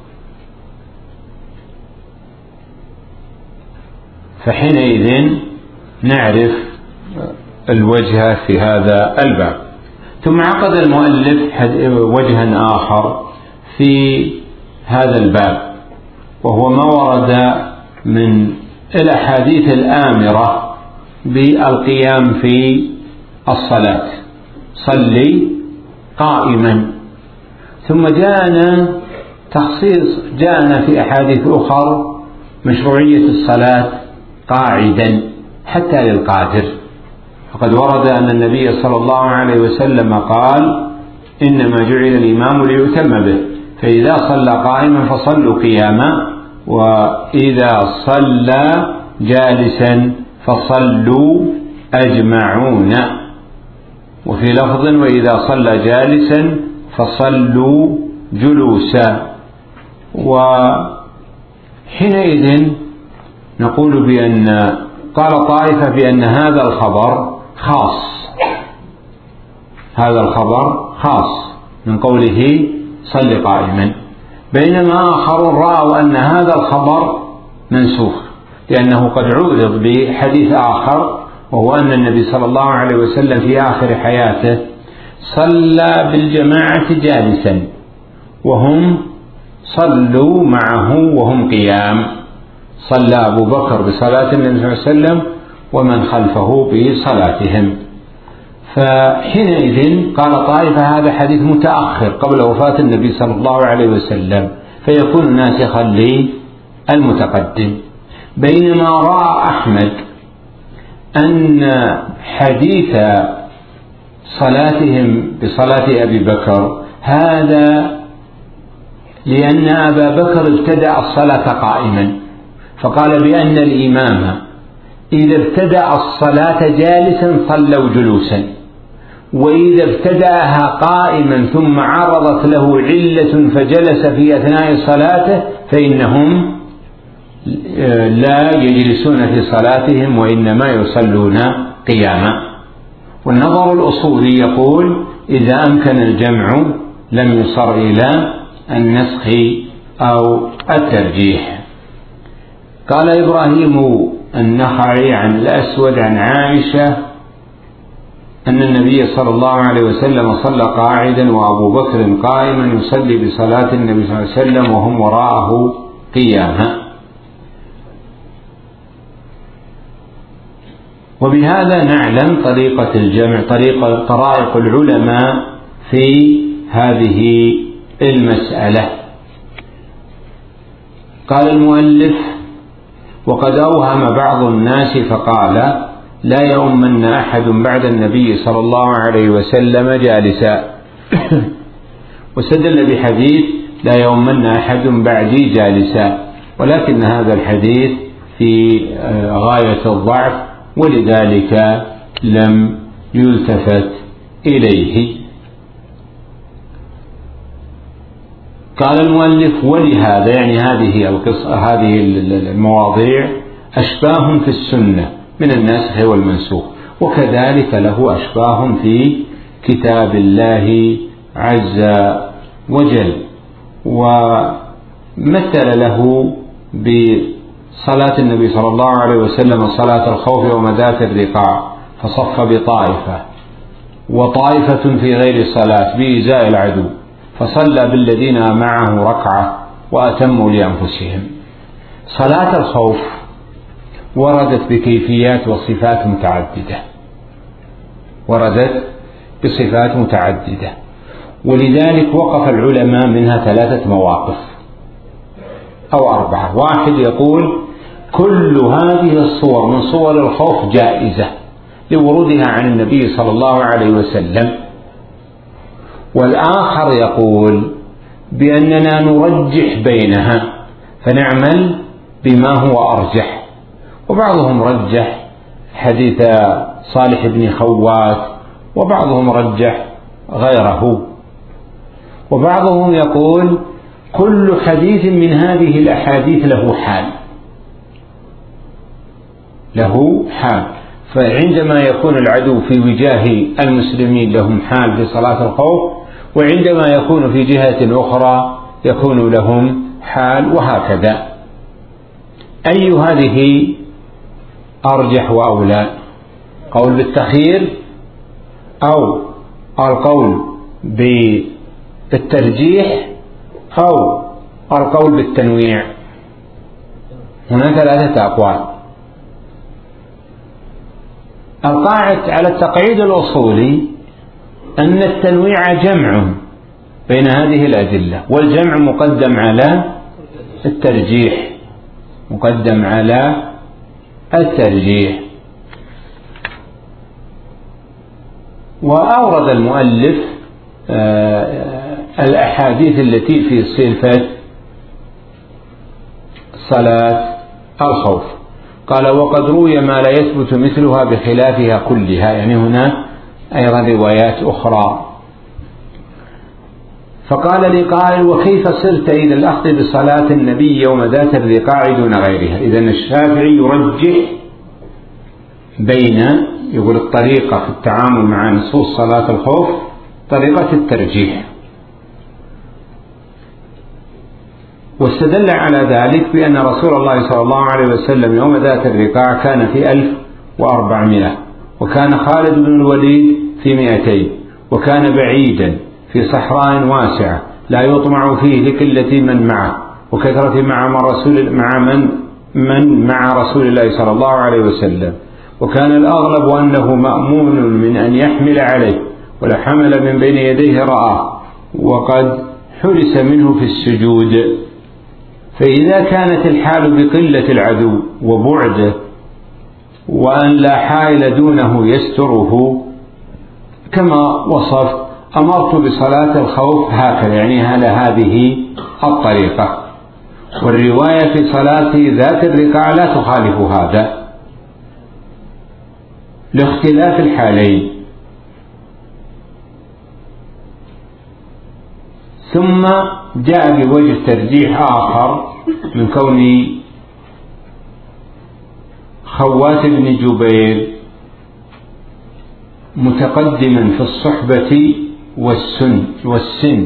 فحينئذ نعرف الوجه في هذا الباب. ثم عقد المؤلف وجها آخر في هذا الباب، وهو ما ورد من الأحاديث الآمرة بالقيام في الصلاة، صلي قائما. ثم جاءنا تخصيص جاءنا في أحاديث أخر مشروعية الصلاة قاعدا حتى للقادر. فقد ورد أن النبي صلى الله عليه وسلم قال إنما جعل الإمام ليؤتم به، فإذا صلى قائما فصلوا قياما، وإذا صلى جالسا فصلوا أجمعون. وفي لفظ وإذا صلى جالسا فصلوا جلوسا. وحينئذ نقول بأن قال طائفة بأن هذا الخبر خاص، هذا الخبر خاص من قوله صل قائما، بينما آخرون رأوا أن هذا الخبر منسوخ، لأنه قد عورض بحديث آخر، وهو أن النبي صلى الله عليه وسلم في آخر حياته صلى بالجماعة جالسا، وهم صلوا معه وهم قيام. صلى أبو بكر بصلاة النبي صلى الله عليه وسلم ومن خلفه بصلاتهم. فحينئذ قال طائفة هذا حديث متأخر قبل وفاة النبي صلى الله عليه وسلم، فيكون ناسخا للمتقدم. بينما رأى أحمد أن حديث صلاتهم بصلاة أبي بكر هذا لأن أبا بكر ابتدأ الصلاة قائما، فقال بأن الإمام إذا ابتدأ الصلاة جالسا صلوا جلوسا، وإذا ابتدأها قائما ثم عرضت له علة فجلس في أثناء صلاته فإنهم لا يجلسون في صلاتهم وإنما يصلون قياما. والنظر الأصولي يقول إذا أمكن الجمع لم يصر إلى النسخ أو الترجيح. قال إبراهيم النخعي عن الأسود عن عائشة أن النبي صلى الله عليه وسلم صلى قاعدا وأبو بكر قائما يصلي بصلاة النبي صلى الله عليه وسلم وهم وراءه قياما. وبهذا نعلم طريقة الجمع، طريقة طرائق العلماء في هذه المسألة. قال المؤلف وقد أوهم بعض الناس فقال لا يؤمن أحد بعد النبي صلى الله عليه وسلم جالسا، واستدل بحديث لا يؤمن أحد بعدي جالسا، ولكن هذا الحديث في غاية الضعف ولذلك لم يلتفت إليه. قال المؤلف: ولهذا، يعني هذه القصة هذه المواضيع أشباه في السنة من الناسخ والمنسوخ، وكذلك له أشباه في كتاب الله عز وجل. ومثل له بصلاة النبي صلى الله عليه وسلم صلاة الخوف يوم ذات الرقاع، فصف بطائفة وطائفة في غير صلاة بإزاء العدو، فصلى بالذين معه ركعة وأتموا لأنفسهم. صلاة الخوف وردت بكيفيات وصفات متعددة وردت بصفات متعددة ولذلك وقف العلماء منها ثلاثة مواقف أو أربعة. واحد يقول: كل هذه الصور من صور الخوف جائزة لورودها عن النبي صلى الله عليه وسلم. والآخر يقول بأننا نرجح بينها فنعمل بما هو أرجح. وبعضهم رجح حديث صالح بن خوات، وبعضهم رجح غيره. وبعضهم يقول: كل حديث من هذه الأحاديث له حال له حال فعندما يكون العدو في وجاه المسلمين لهم حال في صلاة الخوف، وعندما يكون في جهة أخرى يكون لهم حال، وهكذا. أي هذه أرجح وأولى؟ قول بالتخيير أو القول بالترجيح أو القول بالتنويع؟ هناك ثلاثة أقوال. القاعد على التقعيد الأصولي أن التنويع جمع بين هذه الأدلة، والجمع مقدم على الترجيح مقدم على الترجيح. وأورد المؤلف الأحاديث التي في صفة صلاة الخوف. قال: وقد روي ما لا يثبت مثلها بخلافها كلها، يعني هنا أيضا روايات أخرى. فقال لي قائل: وكيف صرت إلى الأخذ بصلاة النبي يوم ذات الرقاع دون غيرها؟ إذن الشافعي يرجح بين، يقول الطريقة في التعامل مع نصوص صلاة الخوف طريقة الترجيح، واستدل على ذلك بأن رسول الله صلى الله عليه وسلم يوم ذات الرقاع كان في ألف وأربعمائة، وكان خالد بن الوليد في مئتين، وكان بعيدا في صحراء واسعة لا يطمع فيه لقلة من معه وكثرة مع رسول مع من من مع رسول الله صلى الله عليه وسلم، وكان الأغلب أنه مأمون من أن يحمل عليه، ولحمل من بين يديه رآه، وقد حرس منه في السجود. فإذا كانت الحال بقلة العدو وبعده وأن لا حائل دونه يستره كما وصف، أمرت بصلاة الخوف هكذا، يعني على هذه الطريقة. والرواية في صلاة ذات الرقاع لا تخالف هذا لاختلاف الحالين. ثم جاء بوجه ترجيح آخر من كون خوات بن جبير متقدما في الصحبة والسن والسن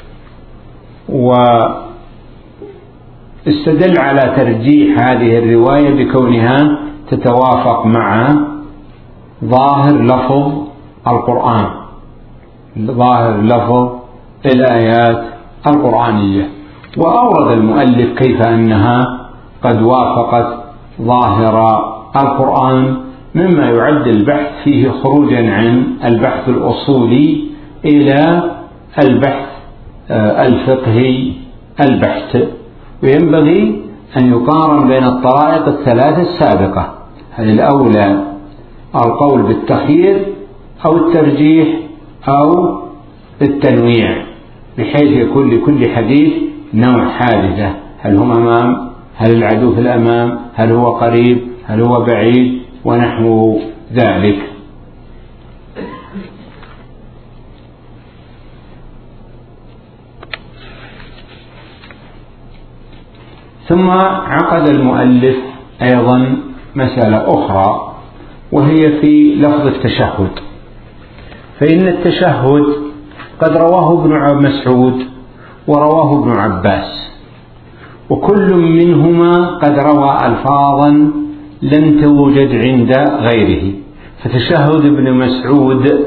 واستدل على ترجيح هذه الرواية بكونها تتوافق مع ظاهر لفظ القرآن ظاهر لفظ الآيات القرآنية. وأورد المؤلف كيف أنها قد وافقت ظاهر القرآن، مما يعد البحث فيه خروجا عن البحث الأصولي إلى البحث الفقهي البحث. وينبغي أن يقارن بين الطرائق الثلاثة السابقة، هل الأولى القول بالتخيير أو الترجيح أو التنويع، بحيث يكون لكل حديث نوع حادثة، هل هم أمام، هل العدو في الأمام، هل هو قريب، هل هو بعيد، ونحو ذلك. ثم عقد المؤلف أيضا مسألة أخرى، وهي في لفظ التشهد. فإن التشهد قد رواه ابن مسعود ورواه ابن عباس، وكل منهما قد روى ألفاظا لم توجد عند غيره. فتشهد ابن مسعود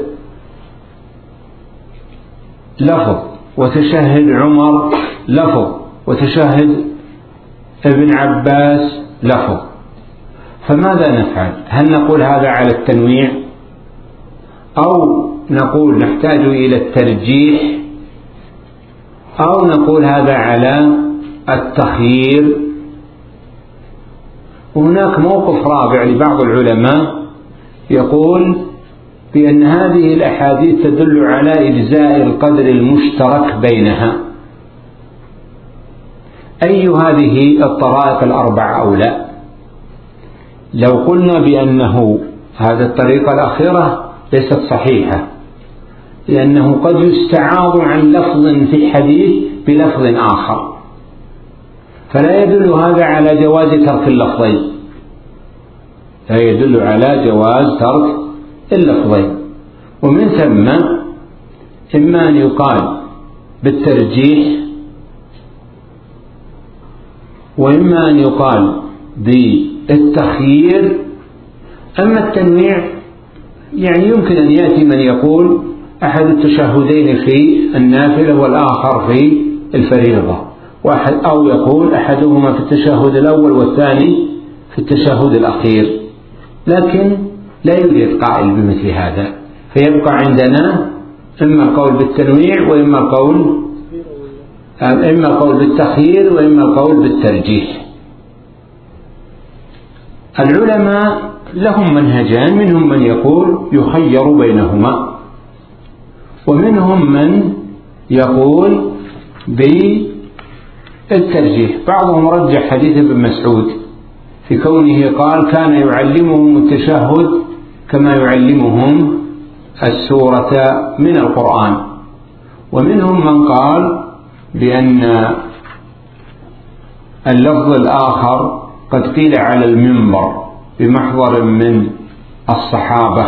لفظ، وتشهد عمر لفظ، وتشهد ابن عباس لفظ. فماذا نفعل؟ هل نقول هذا على التنويع، أو نقول نحتاج إلى الترجيح، أو نقول هذا على التخيير؟ وهناك موقف رابع لبعض العلماء يقول بأن هذه الأحاديث تدل على إجزاء القدر المشترك بينها. أي هذه الطرائق الأربع أولى؟ لو قلنا بأنه هذه الطريقة الأخيرة ليست صحيحة، لأنه قد يستعاض عن لفظ في حديث بلفظ آخر، فلا يدل هذا على جواز ترك اللفظين، لا يدل على جواز ترك اللفظين. ومن ثم إما أن يقال بالترجيح، وإما أن يقال بالتخيير. أما التنويع يعني يمكن أن يأتي من يقول أحد التشهدين في النافلة والآخر في الفريضة، واحد أو يقول أحدهما في التشهد الأول والثاني في التشهد الأخير، لكن لا يوجد قائل بمثل هذا، فيبقى عندنا إما القول بالتنويع، وإما القول إما القول بالتخيير، وإما القول بالترجيح. العلماء لهم منهجان، منهم من يقول يخير بينهما، ومنهم من يقول بالترجيح. بعضهم رجح حديث ابن مسعود في كونه قال كان يعلمهم التشهد كما يعلمهم السورة من القرآن، ومنهم من قال بأن اللفظ الآخر قد قيل على المنبر بمحضر من الصحابة،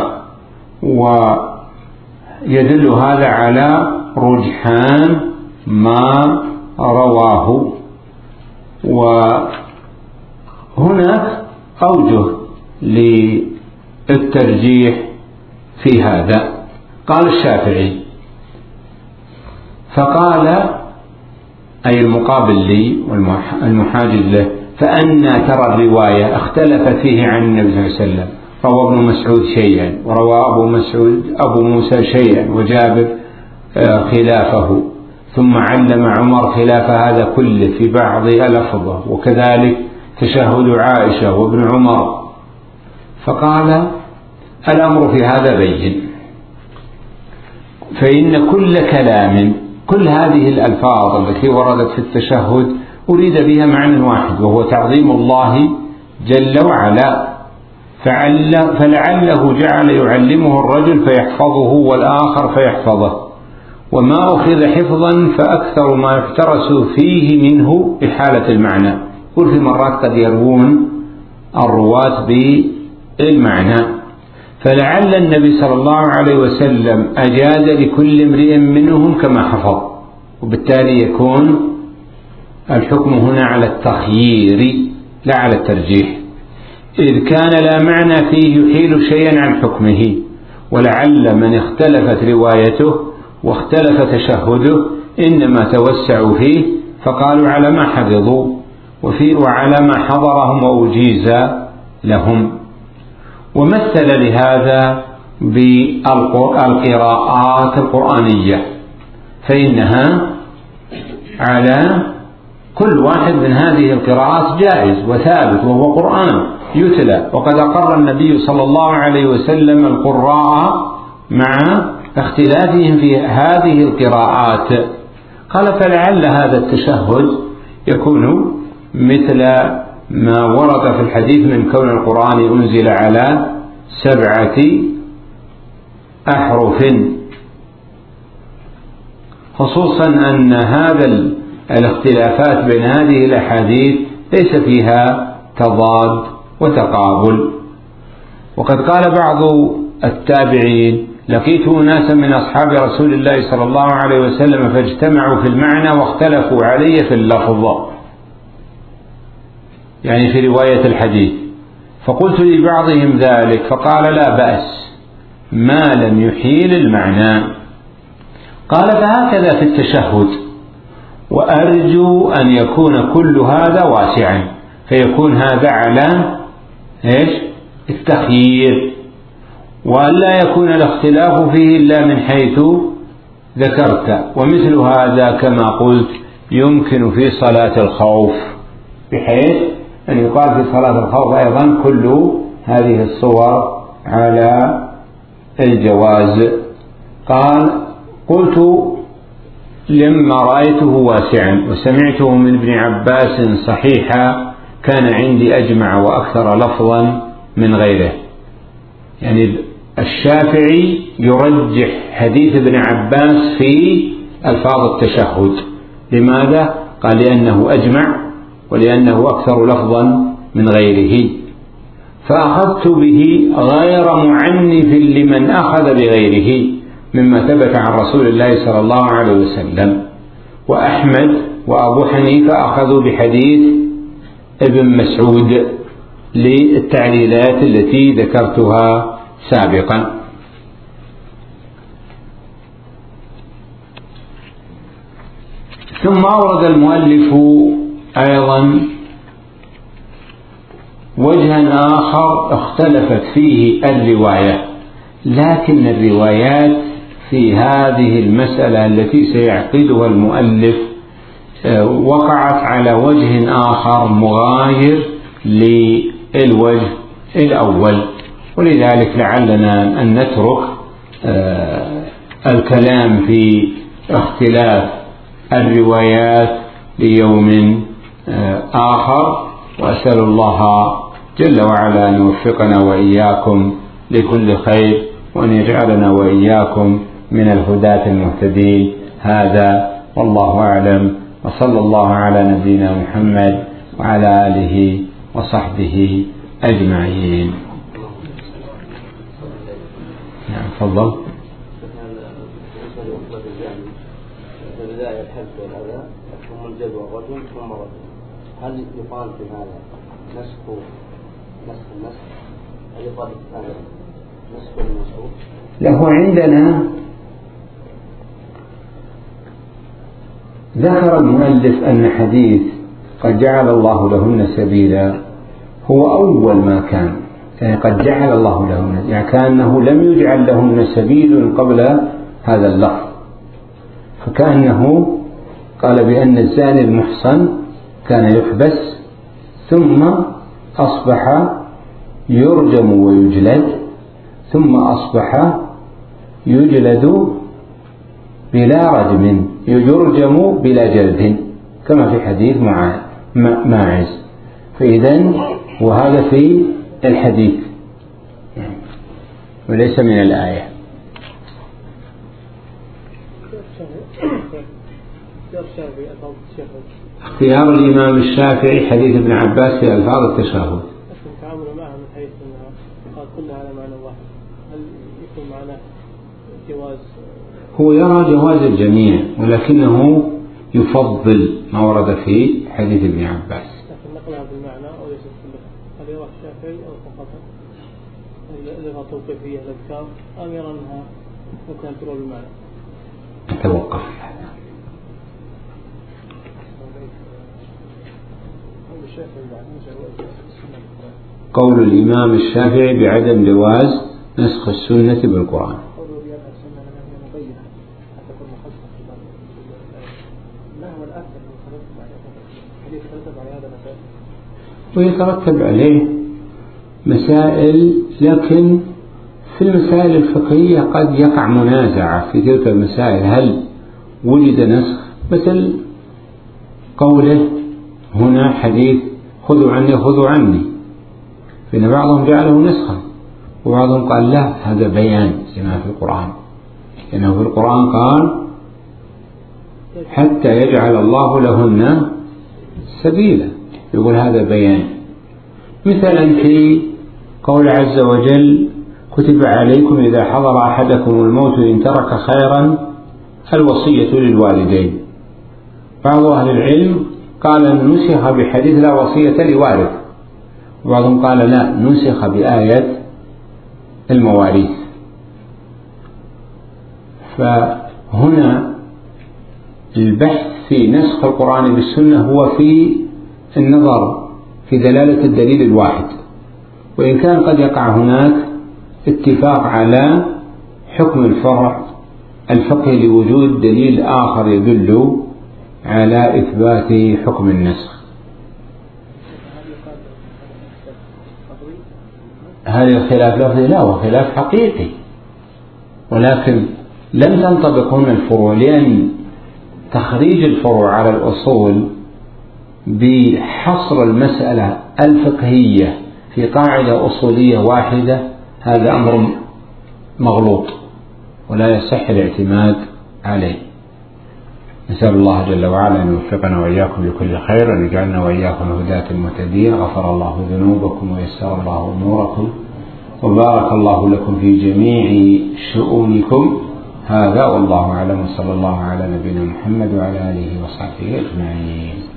ويدل هذا على رجحان ما رواه. وهناك أوجه للترجيح في هذا. قال الشافعي فقال، أي المقابل لي والمحاجز له، فأنا ترى الرواية اختلفت فيه عن النبي صلى الله عليه وسلم، روى ابن مسعود شيئا، وروى أبو مسعود أبو موسى شيئا، وجابر خلافه، ثم علم عمر خلاف هذا كله في بعض لفظه، وكذلك تشهد عائشة وابن عمر. فقال الأمر في هذا بين، فإن كل كلام، كل هذه الألفاظ التي وردت في التشهد أريد بها معنى واحد، وهو تعظيم الله جل وعلا، فلعله جعل يعلمه الرجل فيحفظه والآخر فيحفظه، وما أخذ حفظا فأكثر ما يفترس فيه منه إحالة المعنى. كل في مرات قد يروون الرواة بالمعنى، فلعل النبي صلى الله عليه وسلم أجاد لكل امرئ منهم كما حفظ، وبالتالي يكون الحكم هنا على التخيير لا على الترجيح، إذ كان لا معنى فيه يحيل شيئا عن حكمه. ولعل من اختلفت روايته واختلف تشهده إنما توسعوا فيه، فقالوا على ما حفظوا وفي وعلى ما حضرهم وأجيز لهم. ومثل لهذا بالقراءات القرآنية، فإنها على كل واحد من هذه القراءات جائز وثابت، وهو قرآن يتلى، وقد أقر النبي صلى الله عليه وسلم القراء مع اختلافهم في هذه القراءات. قال فلعل هذا التشهد يكون مثل ما ورد في الحديث من كون القرآن أنزل على سبعة أحرف، خصوصا أن هذا الاختلافات بين هذه الأحاديث ليس فيها تضاد وتقابل. وقد قال بعض التابعين: لقيت ناسا من أصحاب رسول الله صلى الله عليه وسلم فاجتمعوا في المعنى واختلفوا علي في اللفظ، يعني في رواية الحديث، فقلت لبعضهم ذلك فقال: لا بأس ما لم يحيل المعنى. قال: فهكذا في التشهد، وأرجو أن يكون كل هذا واسعا، فيكون هذا على إيش؟ التخيير، وألا يكون الاختلاف فيه إلا من حيث ذكرت. ومثل هذا كما قلت يمكن في صلاة الخوف، بحيث أن يقال في صلاة الخوف أيضا كل هذه الصور على الجواز. قال: قلت لما رأيته واسعا وسمعته من ابن عباس صحيحا كان عندي أجمع وأكثر لفظا من غيره. يعني الشافعي يرجح حديث ابن عباس في ألفاظ التشهد. لماذا؟ قال: لأنه أجمع ولأنه أكثر لفظا من غيره. فأخذت به غير معنف لمن أخذ بغيره مما ثبت عن رسول الله صلى الله عليه وسلم. وأحمد وأبو حنيفة أخذوا بحديث ابن مسعود للتعليلات التي ذكرتها سابقا. ثم أورد المؤلف أيضا وجها آخر اختلفت فيه الرواية، لكن الروايات في هذه المسألة التي سيعقدها المؤلف وقعت على وجه آخر مغاير للوجه الأول، ولذلك لعلنا أن نترك الكلام في اختلاف الروايات ليوم آخر. وأسأل الله جل وعلا أن يوفقنا وإياكم لكل خير، وأن يجعلنا وإياكم من الهداة المهتدين. هذا والله أعلم، وصلى الله على نبينا محمد وعلى آله وصحبه أجمعين. نعم، تفضل. بداية الحج والأذى ثم الجد والرجل ثم الرجل، هل يقال في هذا نسخ نسخ النسخ؟ هل يقال في هذا نسخ المنسوخ؟ له عندنا ذكر المؤلف أن حديث قد جعل الله لهن سبيلا هو أول ما كان، يعني قد جعل الله لهن، يعني كأنه لم يجعل لهن سبيل قبل هذا اللفظ، فكأنه قال بأن الزاني المحصن كان يحبس ثم أصبح يرجم ويجلد، ثم أصبح يجلد بلا رجم، يرجم بلا جلد كما في حديث ماعز. فإذن وهذا في الحديث وليس من الآية. اختيار الإمام الشافعي حديث ابن عباس في ألفاظ التشهد. التعامل معها من حيث أنها قد كلها على معنى واحد، هل يكون معنى جواز؟ هو يرى جواز الجميع، ولكنه يفضل ما ورد في حديث ابن عباس. لكن نقلها بالمعنى أو ليست كلها، هل يرى الشافعي أو خطأ؟ هل يرى توقيفية الأذكار أم يرى أنها ممكن أن تروى بالمعنى؟ أتوقف. قول الإمام الشافعي بعدم جواز نسخ السنة بالقرآن. ويترتب عليه مسائل، لكن في المسائل الفقهية قد يقع منازعة في تلك المسائل، هل وجد نسخ؟ مثل قوله هنا حديث خذوا عني خذوا عني، فإن بعضهم جعله نسخا وبعضهم قال لا، هذا بيان كما في القرآن، لأنه في القرآن قال حتى يجعل الله لهن سبيلا، يقول هذا بيان. مثلا في قول عز وجل كتب عليكم إذا حضر أحدكم الموت إن ترك خيرا الوصية للوالدين. بعض أهل العلم قال نسخ بحديث لا وصية لوارث، وبعضهم قال لا نسخ بآية المواريث. فهنا البحث في نسخ القرآن بالسنة هو في النظر في دلالة الدليل الواحد، وإن كان قد يقع هناك اتفاق على حكم الفرع الفقهي لوجود دليل آخر يدل على إثبات حكم النسخ. هل الخلاف لفظي؟ لا، هو خلاف حقيقي، ولكن لم تنطبق هنا الفروع، لأن تخريج الفروع على الأصول بحصر المسألة الفقهية في قاعدة أصولية واحدة هذا أمر مغلوط ولا يصح الاعتماد عليه. نسأل الله جل وعلا أن يوفقنا وإياكم لكل خير، وأن يجعلنا وإياكم هداة المهتدين. غفر الله ذنوبكم ويسر الله أموركم وبارك الله لكم في جميع شؤونكم. هذا والله أعلم، صلى الله على نبينا محمد وعلى آله وصحبه أجمعين.